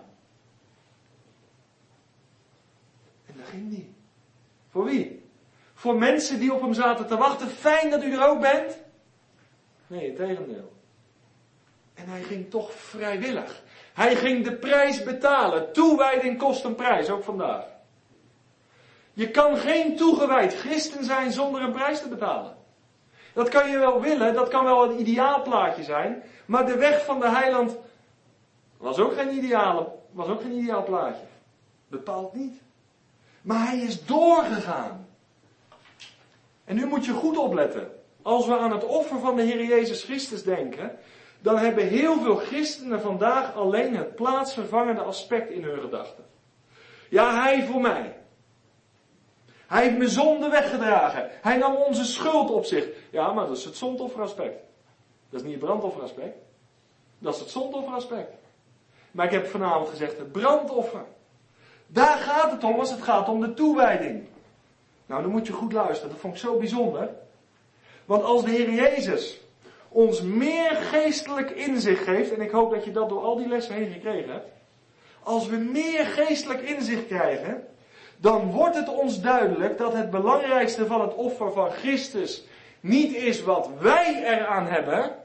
En daar ging hij. Voor wie? Voor mensen die op hem zaten te wachten. Fijn dat u er ook bent. Nee, het tegendeel. En hij ging toch vrijwillig. Hij ging de prijs betalen. Toewijding kost een prijs, ook vandaag. Je kan geen toegewijd christen zijn zonder een prijs te betalen. Dat kan je wel willen, dat kan wel een ideaalplaatje zijn. Maar de weg van de heiland was ook geen ideaal plaatje. Bepaald niet. Maar hij is doorgegaan. En nu moet je goed opletten. Als we aan het offer van de Heer Jezus Christus denken, dan hebben heel veel christenen vandaag alleen het plaatsvervangende aspect in hun gedachten. Ja, hij voor mij. Hij heeft mijn zonde weggedragen. Hij nam onze schuld op zich. Ja, maar dat is het zondofferaspect. Dat is niet het brandofferaspect. Dat is het zondofferaspect. Maar ik heb vanavond gezegd, het brandoffer. Daar gaat het om als het gaat om de toewijding. Nou, dan moet je goed luisteren. Dat vond ik zo bijzonder. Want als de Heer Jezus ons meer geestelijk inzicht geeft, en ik hoop dat je dat door al die lessen heen gekregen hebt. Als we meer geestelijk inzicht krijgen, dan wordt het ons duidelijk dat het belangrijkste van het offer van Christus niet is wat wij eraan hebben,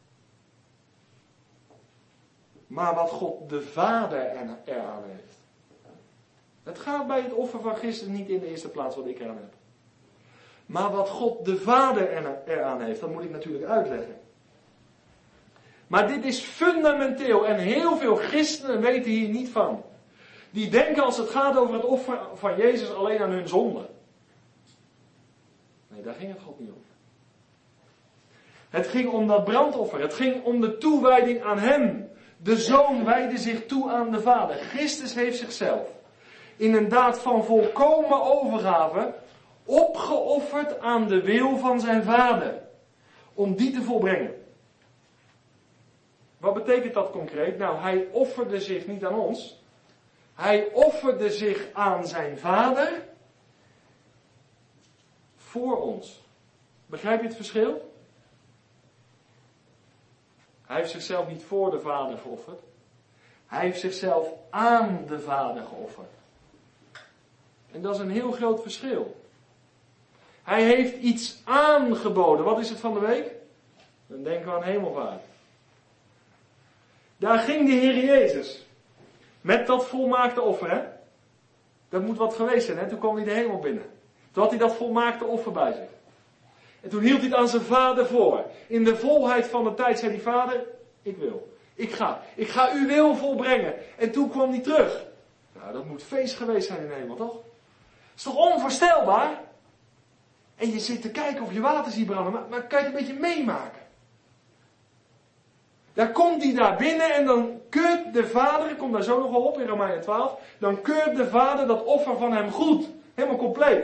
maar wat God de Vader eraan heeft. Het gaat bij het offer van Christus niet in de eerste plaats wat ik eraan heb. Maar wat God de Vader eraan heeft, dat moet ik natuurlijk uitleggen. Maar dit is fundamenteel en heel veel christenen weten hier niet van. Die denken als het gaat over het offer van Jezus alleen aan hun zonde. Nee, daar ging het God niet om. Het ging om dat brandoffer. Het ging om de toewijding aan Hem. De Zoon wijdde zich toe aan de Vader. Christus heeft zichzelf in een daad van volkomen overgave opgeofferd aan de wil van zijn Vader. Om die te volbrengen. Wat betekent dat concreet? Nou, hij offerde zich niet aan ons. Hij offerde zich aan zijn Vader voor ons. Begrijp je het verschil? Hij heeft zichzelf niet voor de Vader geofferd. Hij heeft zichzelf aan de Vader geofferd. En dat is een heel groot verschil. Hij heeft iets aangeboden. Wat is het van de week? Dan denken we aan hemelvaart. Daar ging de Heer Jezus. Met dat volmaakte offer, hè. Dat moet wat geweest zijn, hè. Toen kwam hij de hemel binnen. Toen had hij dat volmaakte offer bij zich. En toen hield hij het aan zijn Vader voor. In de volheid van de tijd zei die Vader, ik wil. Ik ga uw wil volbrengen. En toen kwam hij terug. Nou, dat moet feest geweest zijn in de hemel, toch? Dat is toch onvoorstelbaar? En je zit te kijken of je water ziet branden, maar kan je het een beetje meemaken? Daar komt hij daar binnen en dan keurt de Vader, ik kom daar zo nog wel op in Romeinen 12, dan keurt de Vader dat offer van hem goed. Helemaal compleet.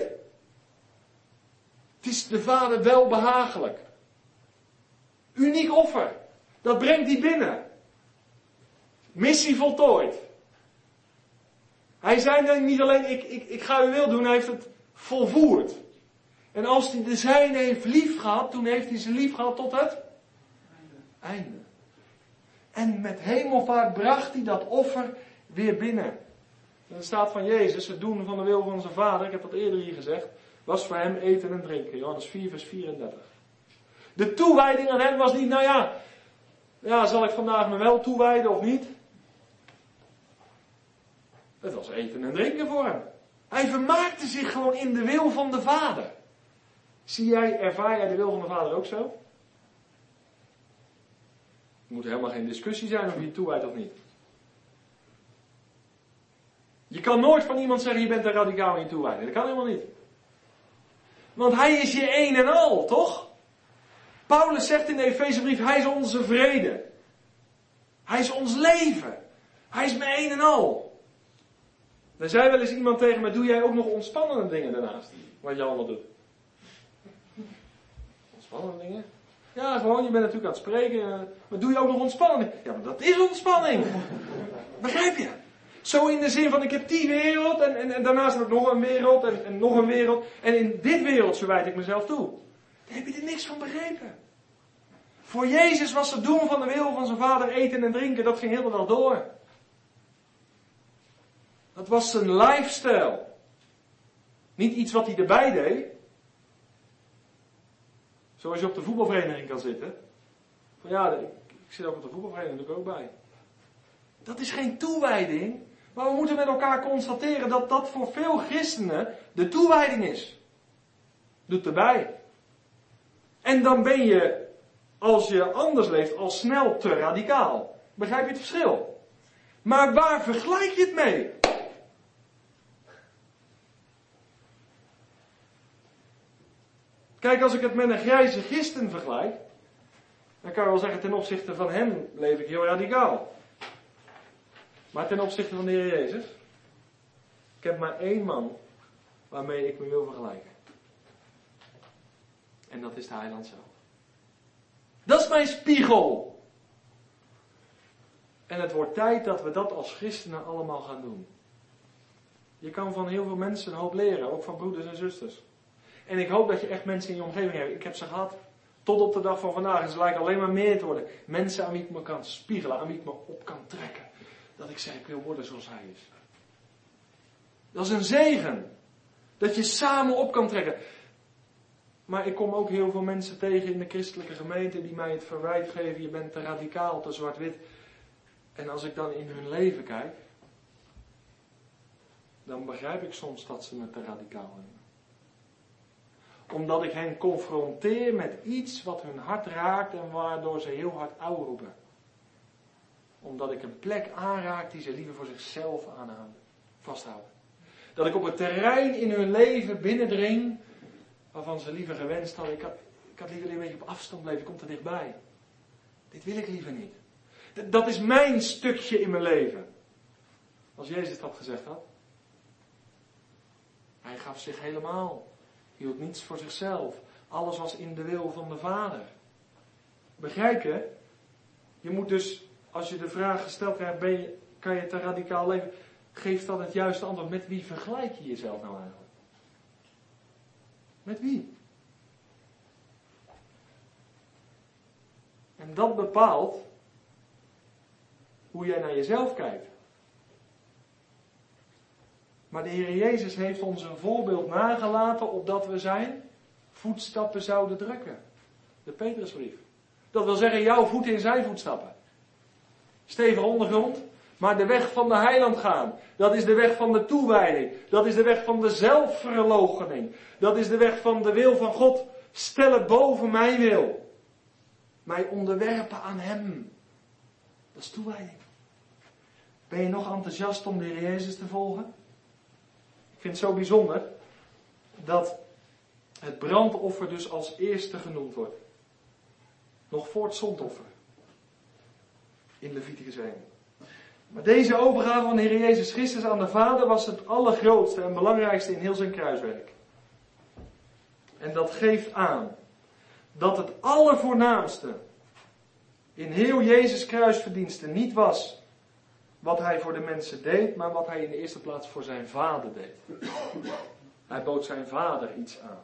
Het is de Vader wel behagelijk. Uniek offer. Dat brengt hij binnen. Missie voltooid. Hij zei niet alleen, ik ga uw wil doen, hij heeft het volvoerd. En als hij de zijne heeft lief gehad, toen heeft hij ze lief gehad tot het einde. En met hemelvaart bracht hij dat offer weer binnen. En er staat van Jezus, het doen van de wil van zijn Vader, ik heb dat eerder hier gezegd, was voor hem eten en drinken. Johannes 4 vers 34. De toewijding aan hem was niet, nou ja, zal ik vandaag me wel toewijden of niet? Het was eten en drinken voor hem. Hij vermaakte zich gewoon in de wil van de Vader. Ervaar jij de wil van de Vader ook zo? Er moet helemaal geen discussie zijn of je toewijdt of niet. Je kan nooit van iemand zeggen, je bent er radicaal in toewijding. Dat kan helemaal niet. Want hij is je een en al, toch? Paulus zegt in de Efezebrief, hij is onze vrede. Hij is ons leven. Hij is mijn een en al. Dan zei wel eens iemand tegen me, doe jij ook nog ontspannende dingen daarnaast? Wat je allemaal doet. Ontspannende dingen? Ja, gewoon, je bent natuurlijk aan het spreken. Maar doe je ook nog ontspanning? Ja, maar dat is ontspanning. Begrijp je? Zo in de zin van, ik heb die wereld en daarnaast heb ik nog een wereld en nog een wereld. En in dit wereldje wijd ik mezelf toe. Daar heb je er niks van begrepen. Voor Jezus was het doen van de wil van zijn Vader, eten en drinken, dat ging heel de dag door. Dat was zijn lifestyle. Niet iets wat hij erbij deed. Zoals je op de voetbalvereniging kan zitten. Van ja, ik zit ook op de voetbalvereniging, doe ik ook bij. Dat is geen toewijding. Maar we moeten met elkaar constateren dat dat voor veel christenen de toewijding is. Doet erbij. En dan ben je, als je anders leeft, al snel te radicaal. Begrijp je het verschil? Maar waar vergelijk je het mee? Kijk, als ik het met een grijze christen vergelijk, dan kan je wel zeggen, ten opzichte van hem leef ik heel radicaal. Maar ten opzichte van de Heer Jezus, ik heb maar één man waarmee ik me wil vergelijken. En dat is de Heiland zelf. Dat is mijn spiegel. En het wordt tijd dat we dat als christenen allemaal gaan doen. Je kan van heel veel mensen een hoop leren, ook van broeders en zusters. En ik hoop dat je echt mensen in je omgeving hebt. Ik heb ze gehad. Tot op de dag van vandaag. En ze lijken alleen maar meer te worden. Mensen aan wie ik me kan spiegelen, aan wie ik me op kan trekken. Dat ik zeg, ik wil worden zoals hij is. Dat is een zegen. Dat je samen op kan trekken. Maar ik kom ook heel veel mensen tegen in de christelijke gemeente die mij het verwijt geven. Je bent te radicaal, te zwart-wit. En als ik dan in hun leven kijk. Dan begrijp ik soms dat ze me te radicaal hebben. Omdat ik hen confronteer met iets wat hun hart raakt en waardoor ze heel hard auw roepen. Omdat ik een plek aanraak die ze liever voor zichzelf vasthouden. Dat ik op het terrein in hun leven binnendring waarvan ze liever gewenst hadden. Ik had liever een beetje op afstand blijven, ik kom te dichtbij. Dit wil ik liever niet. Dat is mijn stukje in mijn leven. Als Jezus dat gezegd had. Hij gaf zich helemaal. Hield niets voor zichzelf. Alles was in de wil van de Vader. Begrijp je? Je moet dus, als je de vraag gesteld krijgt, kan je te radicaal leven? Geef dan het juiste antwoord. Met wie vergelijk je jezelf nou eigenlijk? Met wie? En dat bepaalt hoe jij naar jezelf kijkt. Maar de Heer Jezus heeft ons een voorbeeld nagelaten opdat we zijn voetstappen zouden drukken. De Petrusbrief. Dat wil zeggen jouw voeten in zijn voetstappen. Stevig ondergrond, maar de weg van de heiland gaan. Dat is de weg van de toewijding. Dat is de weg van de zelfverloochening. Dat is de weg van de wil van God. Stellen boven mijn wil. Mij onderwerpen aan hem. Dat is toewijding. Ben je nog enthousiast om de Heer Jezus te volgen? Ik vind het zo bijzonder dat het brandoffer dus als eerste genoemd wordt. Nog voor het zondoffer. In Leviticus 1. Maar deze overgave van de Heer Jezus Christus aan de Vader was het allergrootste en belangrijkste in heel zijn kruiswerk. En dat geeft aan dat het allervoornaamste in heel Jezus' kruisverdiensten niet was wat hij voor de mensen deed, maar wat hij in de eerste plaats voor zijn Vader deed. Hij bood zijn Vader iets aan.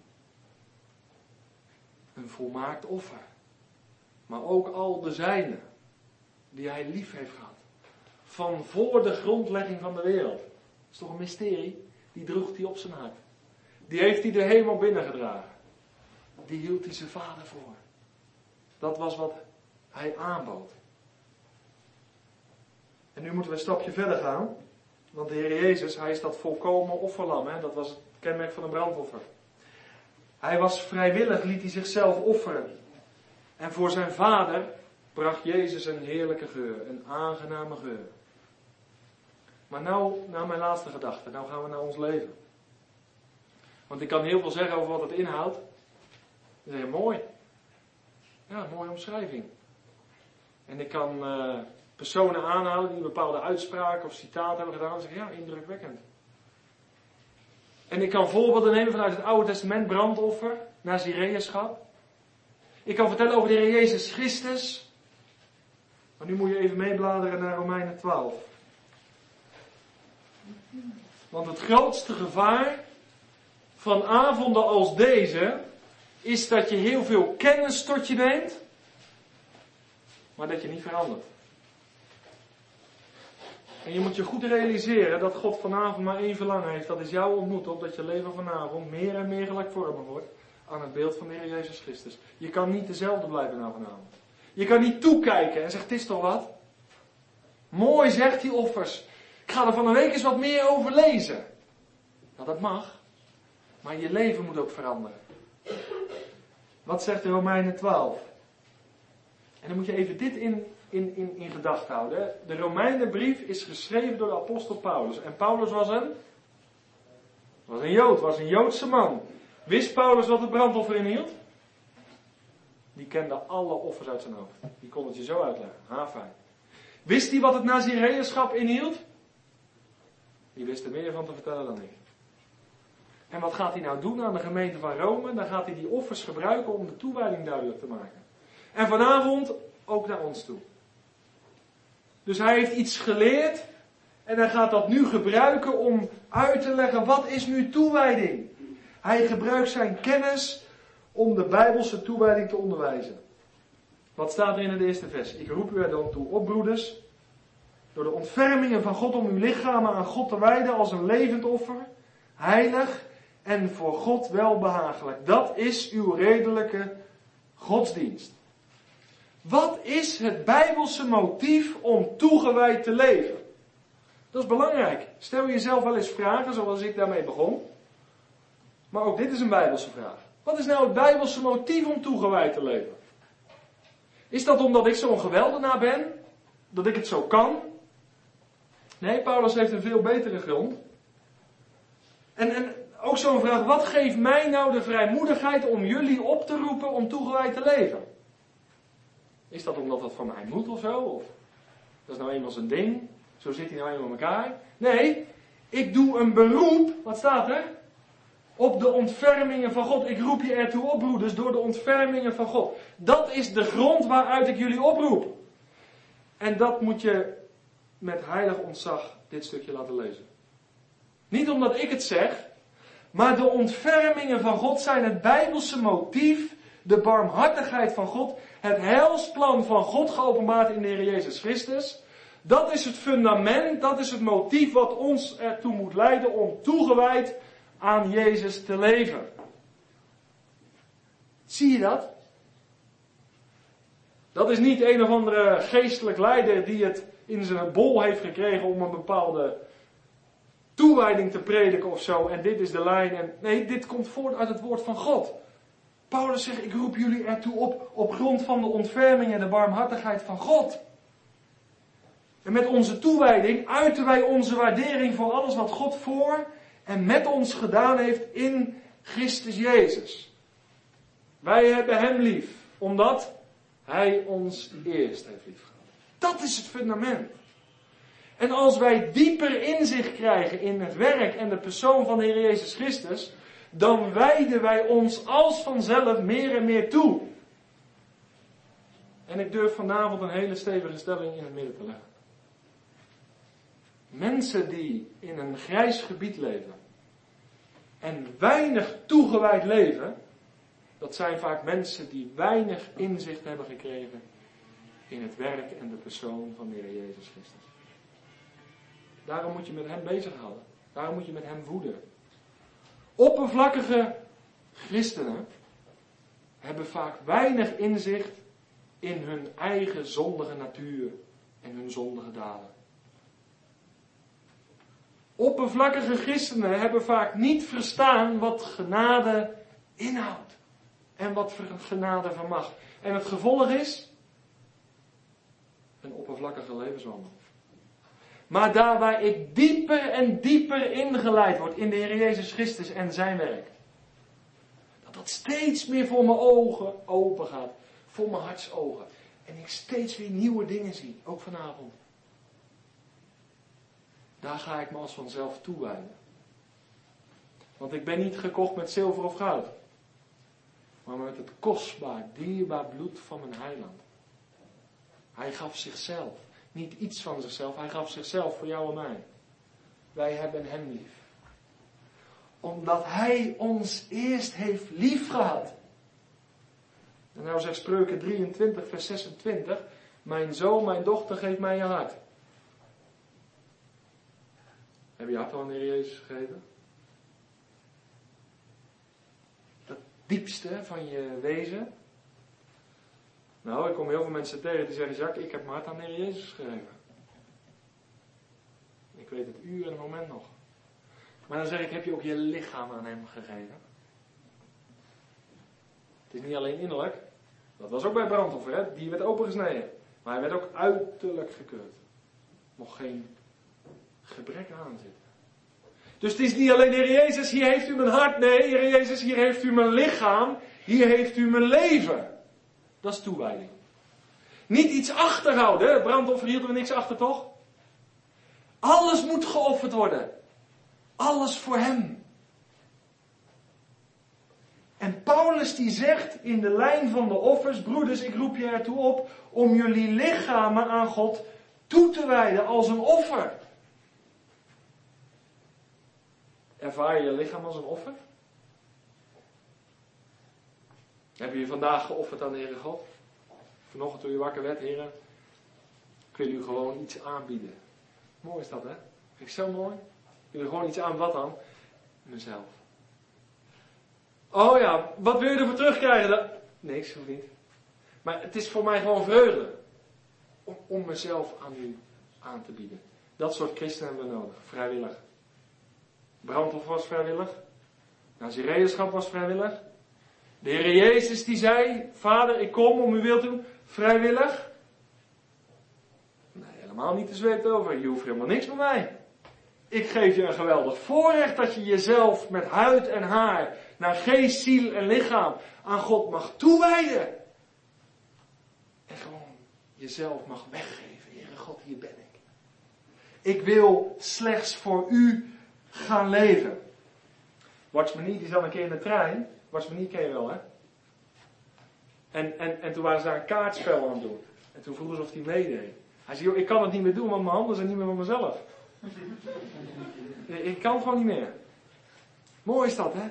Een volmaakt offer. Maar ook al de zijnen, die hij lief heeft gehad. Van voor de grondlegging van de wereld. Dat is toch een mysterie? Die droeg hij op zijn hart. Die heeft hij de hemel binnengedragen. Die hield hij zijn Vader voor. Dat was wat hij aanbood. En nu moeten we een stapje verder gaan. Want de Heer Jezus, hij is dat volkomen offerlam. Hè? Dat was het kenmerk van een brandoffer. Hij was vrijwillig, liet hij zichzelf offeren. En voor zijn Vader bracht Jezus een heerlijke geur. Een aangename geur. Maar nou, naar mijn laatste gedachte. Nou gaan we naar ons leven. Want ik kan heel veel zeggen over wat het inhoudt. Dan zeg je, mooi. Ja, mooie omschrijving. En ik kan personen aanhalen die bepaalde uitspraken of citaten hebben gedaan. En zeggen, ja, indrukwekkend. En ik kan voorbeelden nemen vanuit het Oude Testament, brandoffer, nazireënschap. Ik kan vertellen over de Heer Jezus Christus. Maar nu moet je even meebladeren naar Romeinen 12. Want het grootste gevaar van avonden als deze is dat je heel veel kennis tot je neemt, maar dat je niet verandert. En je moet je goed realiseren dat God vanavond maar één verlangen heeft. Dat is jou ontmoeten, opdat je leven vanavond meer en meer gelijkvormig wordt aan het beeld van de Heer Jezus Christus. Je kan niet dezelfde blijven na vanavond. Je kan niet toekijken en zeggen, het is toch wat? Mooi zegt die offers. Ik ga er van een week eens wat meer over lezen. Nou, dat mag. Maar je leven moet ook veranderen. Wat zegt de Romeinen 12? En dan moet je even dit in gedachten houden. De Romeinenbrief is geschreven door de apostel Paulus. En Paulus was een Jood, was een Joodse man. Wist Paulus wat het brandoffer inhield? Die kende alle offers uit zijn hoofd. Die kon het je zo uitleggen. Fijn. Wist hij wat het nazireënschap inhield? Die wist er meer van te vertellen dan ik. En wat gaat hij nou doen aan de gemeente van Rome? Dan gaat hij die offers gebruiken om de toewijding duidelijk te maken. En vanavond ook naar ons toe. Dus hij heeft iets geleerd En hij gaat dat nu gebruiken om uit te leggen, wat is nu toewijding? Hij gebruikt zijn kennis om de Bijbelse toewijding te onderwijzen. Wat staat er in het eerste vers? Ik roep u er dan toe op, broeders, door de ontfermingen van God om uw lichamen aan God te wijden als een levend offer, heilig en voor God welbehagelijk. Dat is uw redelijke godsdienst. Wat is het Bijbelse motief om toegewijd te leven? Dat is belangrijk. Stel jezelf wel eens vragen, zoals ik daarmee begon. Maar ook dit is een Bijbelse vraag. Wat is nou het Bijbelse motief om toegewijd te leven? Is dat omdat ik zo'n geweldenaar ben? Dat ik het zo kan? Nee, Paulus heeft een veel betere grond. En ook zo'n vraag, wat geeft mij nou de vrijmoedigheid om jullie op te roepen om toegewijd te leven? Is dat omdat dat van mij moet of zo? Of dat is nou eenmaal zijn ding? Zo zit hij nou eenmaal in elkaar? Nee, ik doe een beroep, wat staat er? Op de ontfermingen van God. Ik roep je ertoe op, broeders, door de ontfermingen van God. Dat is de grond waaruit ik jullie oproep. En dat moet je met heilig ontzag dit stukje laten lezen. Niet omdat ik het zeg, maar de ontfermingen van God zijn het Bijbelse motief, de barmhartigheid van God, het heilsplan van God geopenbaard in de Heer Jezus Christus. Dat is het fundament, dat is het motief wat ons ertoe moet leiden om toegewijd aan Jezus te leven. Zie je dat? Dat is niet een of andere geestelijk leider die het in zijn bol heeft gekregen om een bepaalde toewijding te prediken of zo. En dit is de lijn. Nee, dit komt voort uit het woord van God. Paulus zegt, ik roep jullie ertoe op grond van de ontferming en de barmhartigheid van God. En met onze toewijding uiten wij onze waardering voor alles wat God voor en met ons gedaan heeft in Christus Jezus. Wij hebben hem lief, omdat hij ons eerst heeft liefgehad. Dat is het fundament. En als wij dieper inzicht krijgen in het werk en de persoon van de Heer Jezus Christus, dan wijden wij ons als vanzelf meer en meer toe. En ik durf vanavond een hele stevige stelling in het midden te leggen. Mensen die in een grijs gebied leven en weinig toegewijd leven, dat zijn vaak mensen die weinig inzicht hebben gekregen in het werk en de persoon van de Heer Jezus Christus. Daarom moet je met hem bezighouden. Daarom moet je met hem voeden. Oppervlakkige christenen hebben vaak weinig inzicht in hun eigen zondige natuur en hun zondige daden. Oppervlakkige christenen hebben vaak niet verstaan wat genade inhoudt. En wat genade vermag. En het gevolg is een oppervlakkige levenswandel. Maar daar waar ik dieper en dieper ingeleid word in de Heer Jezus Christus en zijn werk. Dat steeds meer voor mijn ogen open gaat. Voor mijn hartsogen. En ik steeds weer nieuwe dingen zie. Ook vanavond. Daar ga ik me als vanzelf toewijden. Want ik ben niet gekocht met zilver of goud. Maar met het kostbaar, dierbaar bloed van mijn heiland. Hij gaf zichzelf. Niet iets van zichzelf. Hij gaf zichzelf voor jou en mij. Wij hebben hem lief. Omdat hij ons eerst heeft lief gehad. En nou zegt Spreuken 23 vers 26. Mijn zoon, mijn dochter, geef mij je hart. Heb je hart al aan de Heer Jezus gegeven? Dat diepste van je wezen. Nou, ik kom heel veel mensen tegen die zeggen, Jacques, ik heb mijn hart aan de Heer Jezus gegeven. Ik weet het uur en het moment nog. Maar dan zeg ik, heb je ook je lichaam aan hem gegeven? Het is niet alleen innerlijk. Dat was ook bij brandoffer, hè? Die werd opengesneden. Maar hij werd ook uiterlijk gekeurd. Mocht geen gebrek aan zitten. Dus het is niet alleen, Heer Jezus, hier heeft u mijn hart. Nee, Heer Jezus, hier heeft u mijn lichaam. Hier heeft u mijn leven. Dat is toewijding. Niet iets achterhouden. Het brandoffer hielden we niks achter, toch? Alles moet geofferd worden. Alles voor hem. En Paulus die zegt in de lijn van de offers, broeders, ik roep je ertoe op om jullie lichamen aan God toe te wijden als een offer. Ervaar je lichaam als een offer? Heb je vandaag geofferd aan de Heere God? Vanochtend toen je wakker werd, Heere, ik wil u gewoon iets aanbieden. Mooi is dat, hè? Vind ik zo mooi. Ik wil er gewoon iets aan, wat dan? Mezelf. Oh ja, wat wil je ervoor terugkrijgen dan? Niks, hoeft niet. Maar het is voor mij gewoon vreugde. Om mezelf aan u aan te bieden. Dat soort christenen hebben we nodig. Vrijwillig. Brandoffer was vrijwillig. Nazireënschap was vrijwillig. De Heer Jezus die zei, Vader, ik kom om uw wil te doen. Vrijwillig. Nee, helemaal niet te zweten over. Je hoeft helemaal niks van mij. Ik geef je een geweldig voorrecht dat je jezelf met huid en haar, naar geest, ziel en lichaam, aan God mag toewijden. En gewoon jezelf mag weggeven. Heere God, hier ben ik. Ik wil slechts voor u gaan leven. Watchmanie, die zat een keer in de trein. Watchmanie ken je wel, hè? En toen waren ze daar een kaartspel aan het doen. En toen vroegen ze of hij meedeed. Hij zei, joh, ik kan het niet meer doen, want mijn handen zijn niet meer van mezelf. Ik kan het gewoon niet meer. Mooi is dat, hè?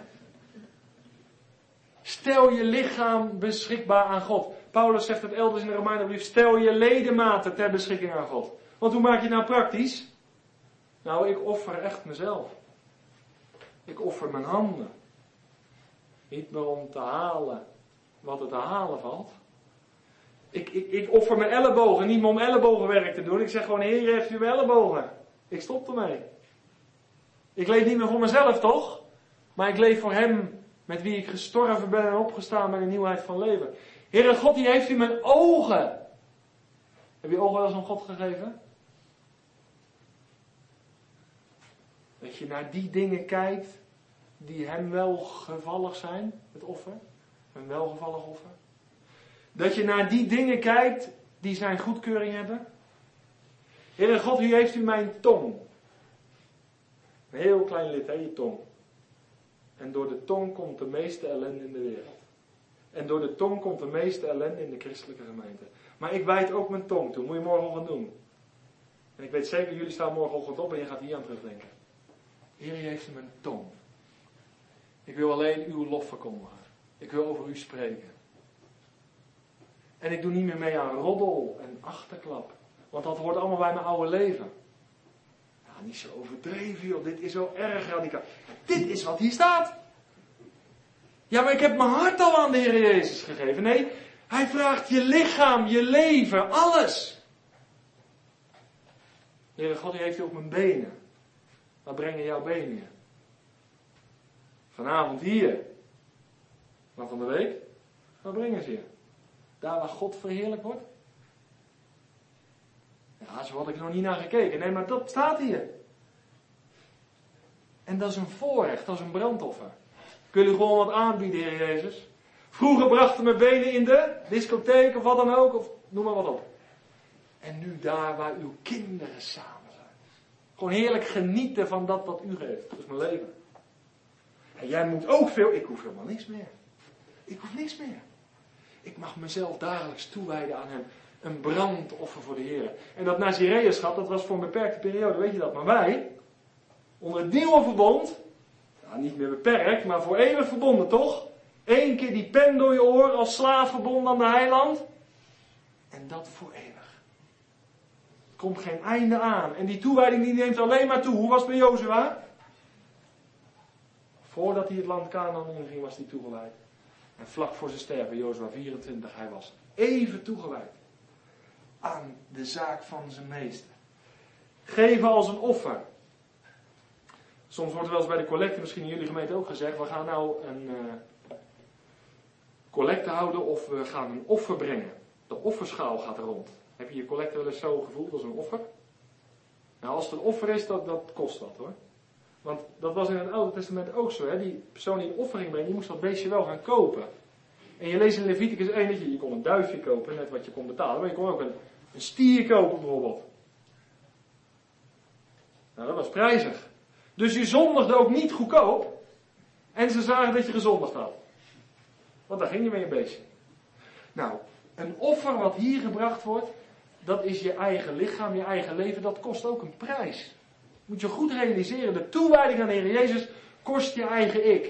Stel je lichaam beschikbaar aan God. Paulus zegt het elders in de Romeinenbrief, stel je ledematen ter beschikking aan God. Want hoe maak je het nou praktisch? Nou, ik offer echt mezelf. Ik offer mijn handen. Niet meer om te halen wat er te halen valt. Ik offer mijn ellebogen, niet meer om ellebogenwerk te doen. Ik zeg gewoon, Heer, heeft u mijn ellebogen. Ik stop ermee. Ik leef niet meer voor mezelf, toch? Maar ik leef voor hem, met wie ik gestorven ben en opgestaan met een nieuwheid van leven. Heere God, die heeft u mijn ogen. Heb je ogen wel eens aan God gegeven? Dat je naar die dingen kijkt die hem welgevallig zijn, het offer. Een welgevallig offer. Dat je naar die dingen kijkt die zijn goedkeuring hebben. Heere God, u heeft u mijn tong. Een heel klein lid, hè, je tong. En door de tong komt de meeste ellende in de wereld. En door de tong komt de meeste ellende in de christelijke gemeente. Maar ik wijd ook mijn tong toe. Moet je morgenochtend doen. En ik weet zeker, jullie staan morgenochtend op en je gaat hier aan terugdenken. Heer, u heeft u mijn tong. Ik wil alleen uw lof verkondigen. Ik wil over u spreken. En ik doe niet meer mee aan roddel en achterklap. Want dat hoort allemaal bij mijn oude leven. Ja, niet zo overdreven, joh. Dit is zo erg radicaal. Dit is wat hier staat. Ja, maar ik heb mijn hart al aan de Heer Jezus gegeven. Nee, hij vraagt je lichaam, je leven, alles. Heere God, die heeft u op mijn benen. Waar brengen jouw benen je? Vanavond hier. Maar van de week? Waar brengen ze je? Daar waar God verheerlijk wordt? Ja, zo had ik er nog niet naar gekeken. Nee, maar dat staat hier. En dat is een voorrecht, dat is een brandoffer. Kun je gewoon wat aanbieden, Heer Jezus? Vroeger brachten mijn benen in de discotheek of wat dan ook, of noem maar wat op. En nu daar waar uw kinderen samen zijn. Gewoon heerlijk genieten van dat wat u geeft. Dat is mijn leven. En jij moet ook veel, ik hoef helemaal niks meer. Ik hoef niks meer. Ik mag mezelf dagelijks toewijden aan hem. Een brandoffer voor de Heer. En dat Nazireënschap, dat was voor een beperkte periode, weet je dat. Maar wij, onder het nieuwe verbond, nou, niet meer beperkt, maar voor eeuwig verbonden toch? 1 keer die pen door je oor als slaaf verbonden aan de heiland. En dat voor eeuwig. Er komt geen einde aan. En die toewijding die neemt alleen maar toe. Hoe was het bij Jozua? Voordat hij het land Kanaan inging was hij toegewijd. En vlak voor zijn sterven, Jozua 24, hij was even toegewijd. Aan de zaak van zijn meester. Geven als een offer. Soms wordt er wel eens bij de collecte, misschien in jullie gemeente ook gezegd, we gaan nou een collecte houden of we gaan een offer brengen. De offerschaal gaat er rond. Heb je je collecte wel eens zo gevoeld als een offer? Nou, als het een offer is, dat kost wat hoor. Want dat was in het Oude Testament ook zo. Hè? Die persoon die een offering brengt, die moest dat beestje wel gaan kopen. En je leest in Leviticus 1 dat je kon een duifje kopen, net wat je kon betalen. Maar je kon ook een stier kopen bijvoorbeeld. Nou, dat was prijzig. Dus je zondigde ook niet goedkoop. En ze zagen dat je gezondigd had. Want daar ging je met je beestje. Nou, een offer wat hier gebracht wordt, dat is je eigen lichaam, je eigen leven, dat kost ook een prijs. Moet je goed realiseren, de toewijding aan de Heer Jezus kost je eigen ik.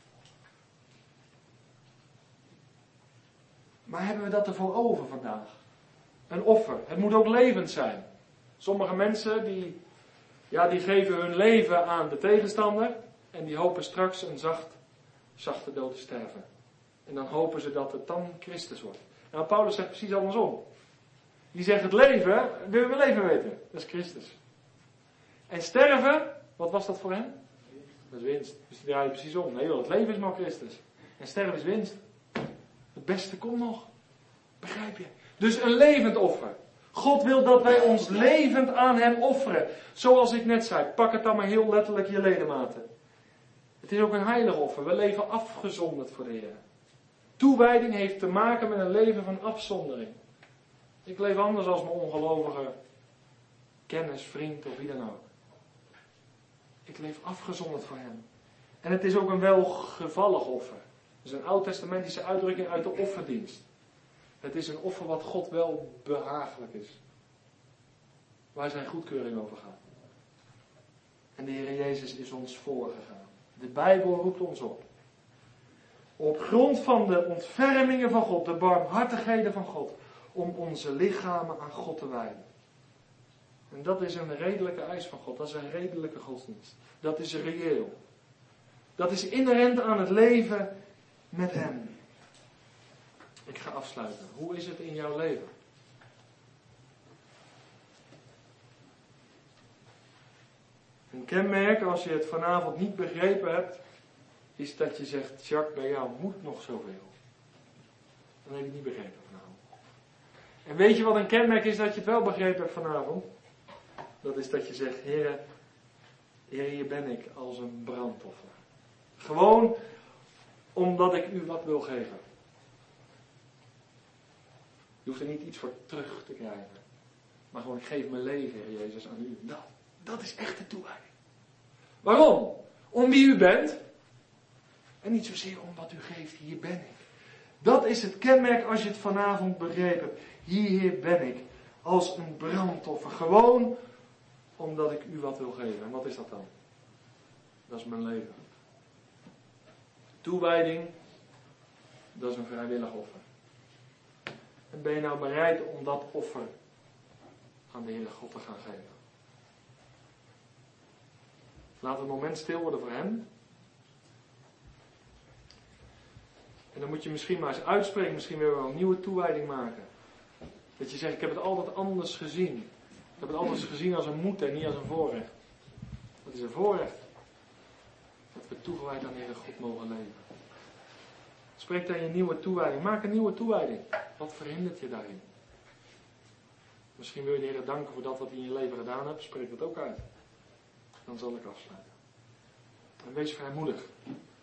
Maar hebben we dat ervoor over vandaag? Een offer. Het moet ook levend zijn. Sommige mensen die geven hun leven aan de tegenstander en die hopen straks een zachte dood te sterven. En dan hopen ze dat het dan Christus wordt. Nou, Paulus zegt precies andersom. Die zegt het leven, willen we leven weten? Dat is Christus. En sterven, wat was dat voor hem? Dat is winst. Dus die draait precies om. Nee joh, het leven is maar Christus. En sterven is winst. Het beste komt nog. Begrijp je? Dus een levend offer. God wil dat wij ons levend aan hem offeren. Zoals ik net zei, pak het dan maar heel letterlijk je ledematen. Het is ook een heilig offer. We leven afgezonderd voor de Heer. Toewijding heeft te maken met een leven van afzondering. Ik leef anders als mijn ongelovige kennis, vriend of wie dan ook. Ik leef afgezonderd voor hem. En het is ook een welgevallig offer. Het is een oud-testamentische uitdrukking uit de offerdienst. Het is een offer wat God wel behagelijk is. Waar zijn goedkeuring over gaat. En de Heer Jezus is ons voorgegaan. De Bijbel roept ons op. Op grond van de ontfermingen van God, de barmhartigheden van God, om onze lichamen aan God te wijden. En dat is een redelijke eis van God. Dat is een redelijke godsdienst. Dat is reëel. Dat is inherent aan het leven met hem. Ik ga afsluiten. Hoe is het in jouw leven? Een kenmerk, als je het vanavond niet begrepen hebt, is dat je zegt, Jacques, bij jou moet nog zoveel. Dan heb je het niet begrepen vanavond. En weet je wat een kenmerk is dat je het wel begrepen hebt vanavond? Dat is dat je zegt, Heer, hier ben ik als een brandoffer. Gewoon omdat ik u wat wil geven. Je hoeft er niet iets voor terug te krijgen. Maar gewoon, ik geef mijn leven, Heer Jezus, aan u. Dat is echt de toewijding. Waarom? Om wie u bent. En niet zozeer om wat u geeft, hier ben ik. Dat is het kenmerk als je het vanavond begrepen hebt. Hier ben ik. Als een brandoffer. Gewoon omdat ik u wat wil geven. En wat is dat dan? Dat is mijn leven. Toewijding, dat is een vrijwillig offer. En ben je nou bereid om dat offer aan de Heere God te gaan geven? Laat een moment stil worden voor hem. En dan moet je misschien maar eens uitspreken, misschien weer wel een nieuwe toewijding maken. Dat je zegt, ik heb het altijd anders gezien. Ik heb het altijd gezien als een moeten en niet als een voorrecht. Dat is een voorrecht. Dat we toegewijd aan de Heere God mogen leven. Spreek dan je nieuwe toewijding. Maak een nieuwe toewijding. Wat verhindert je daarin? Misschien wil je de Heer danken voor dat wat hij in je leven gedaan hebt. Spreek dat ook uit. Dan zal ik afsluiten. En wees vrijmoedig.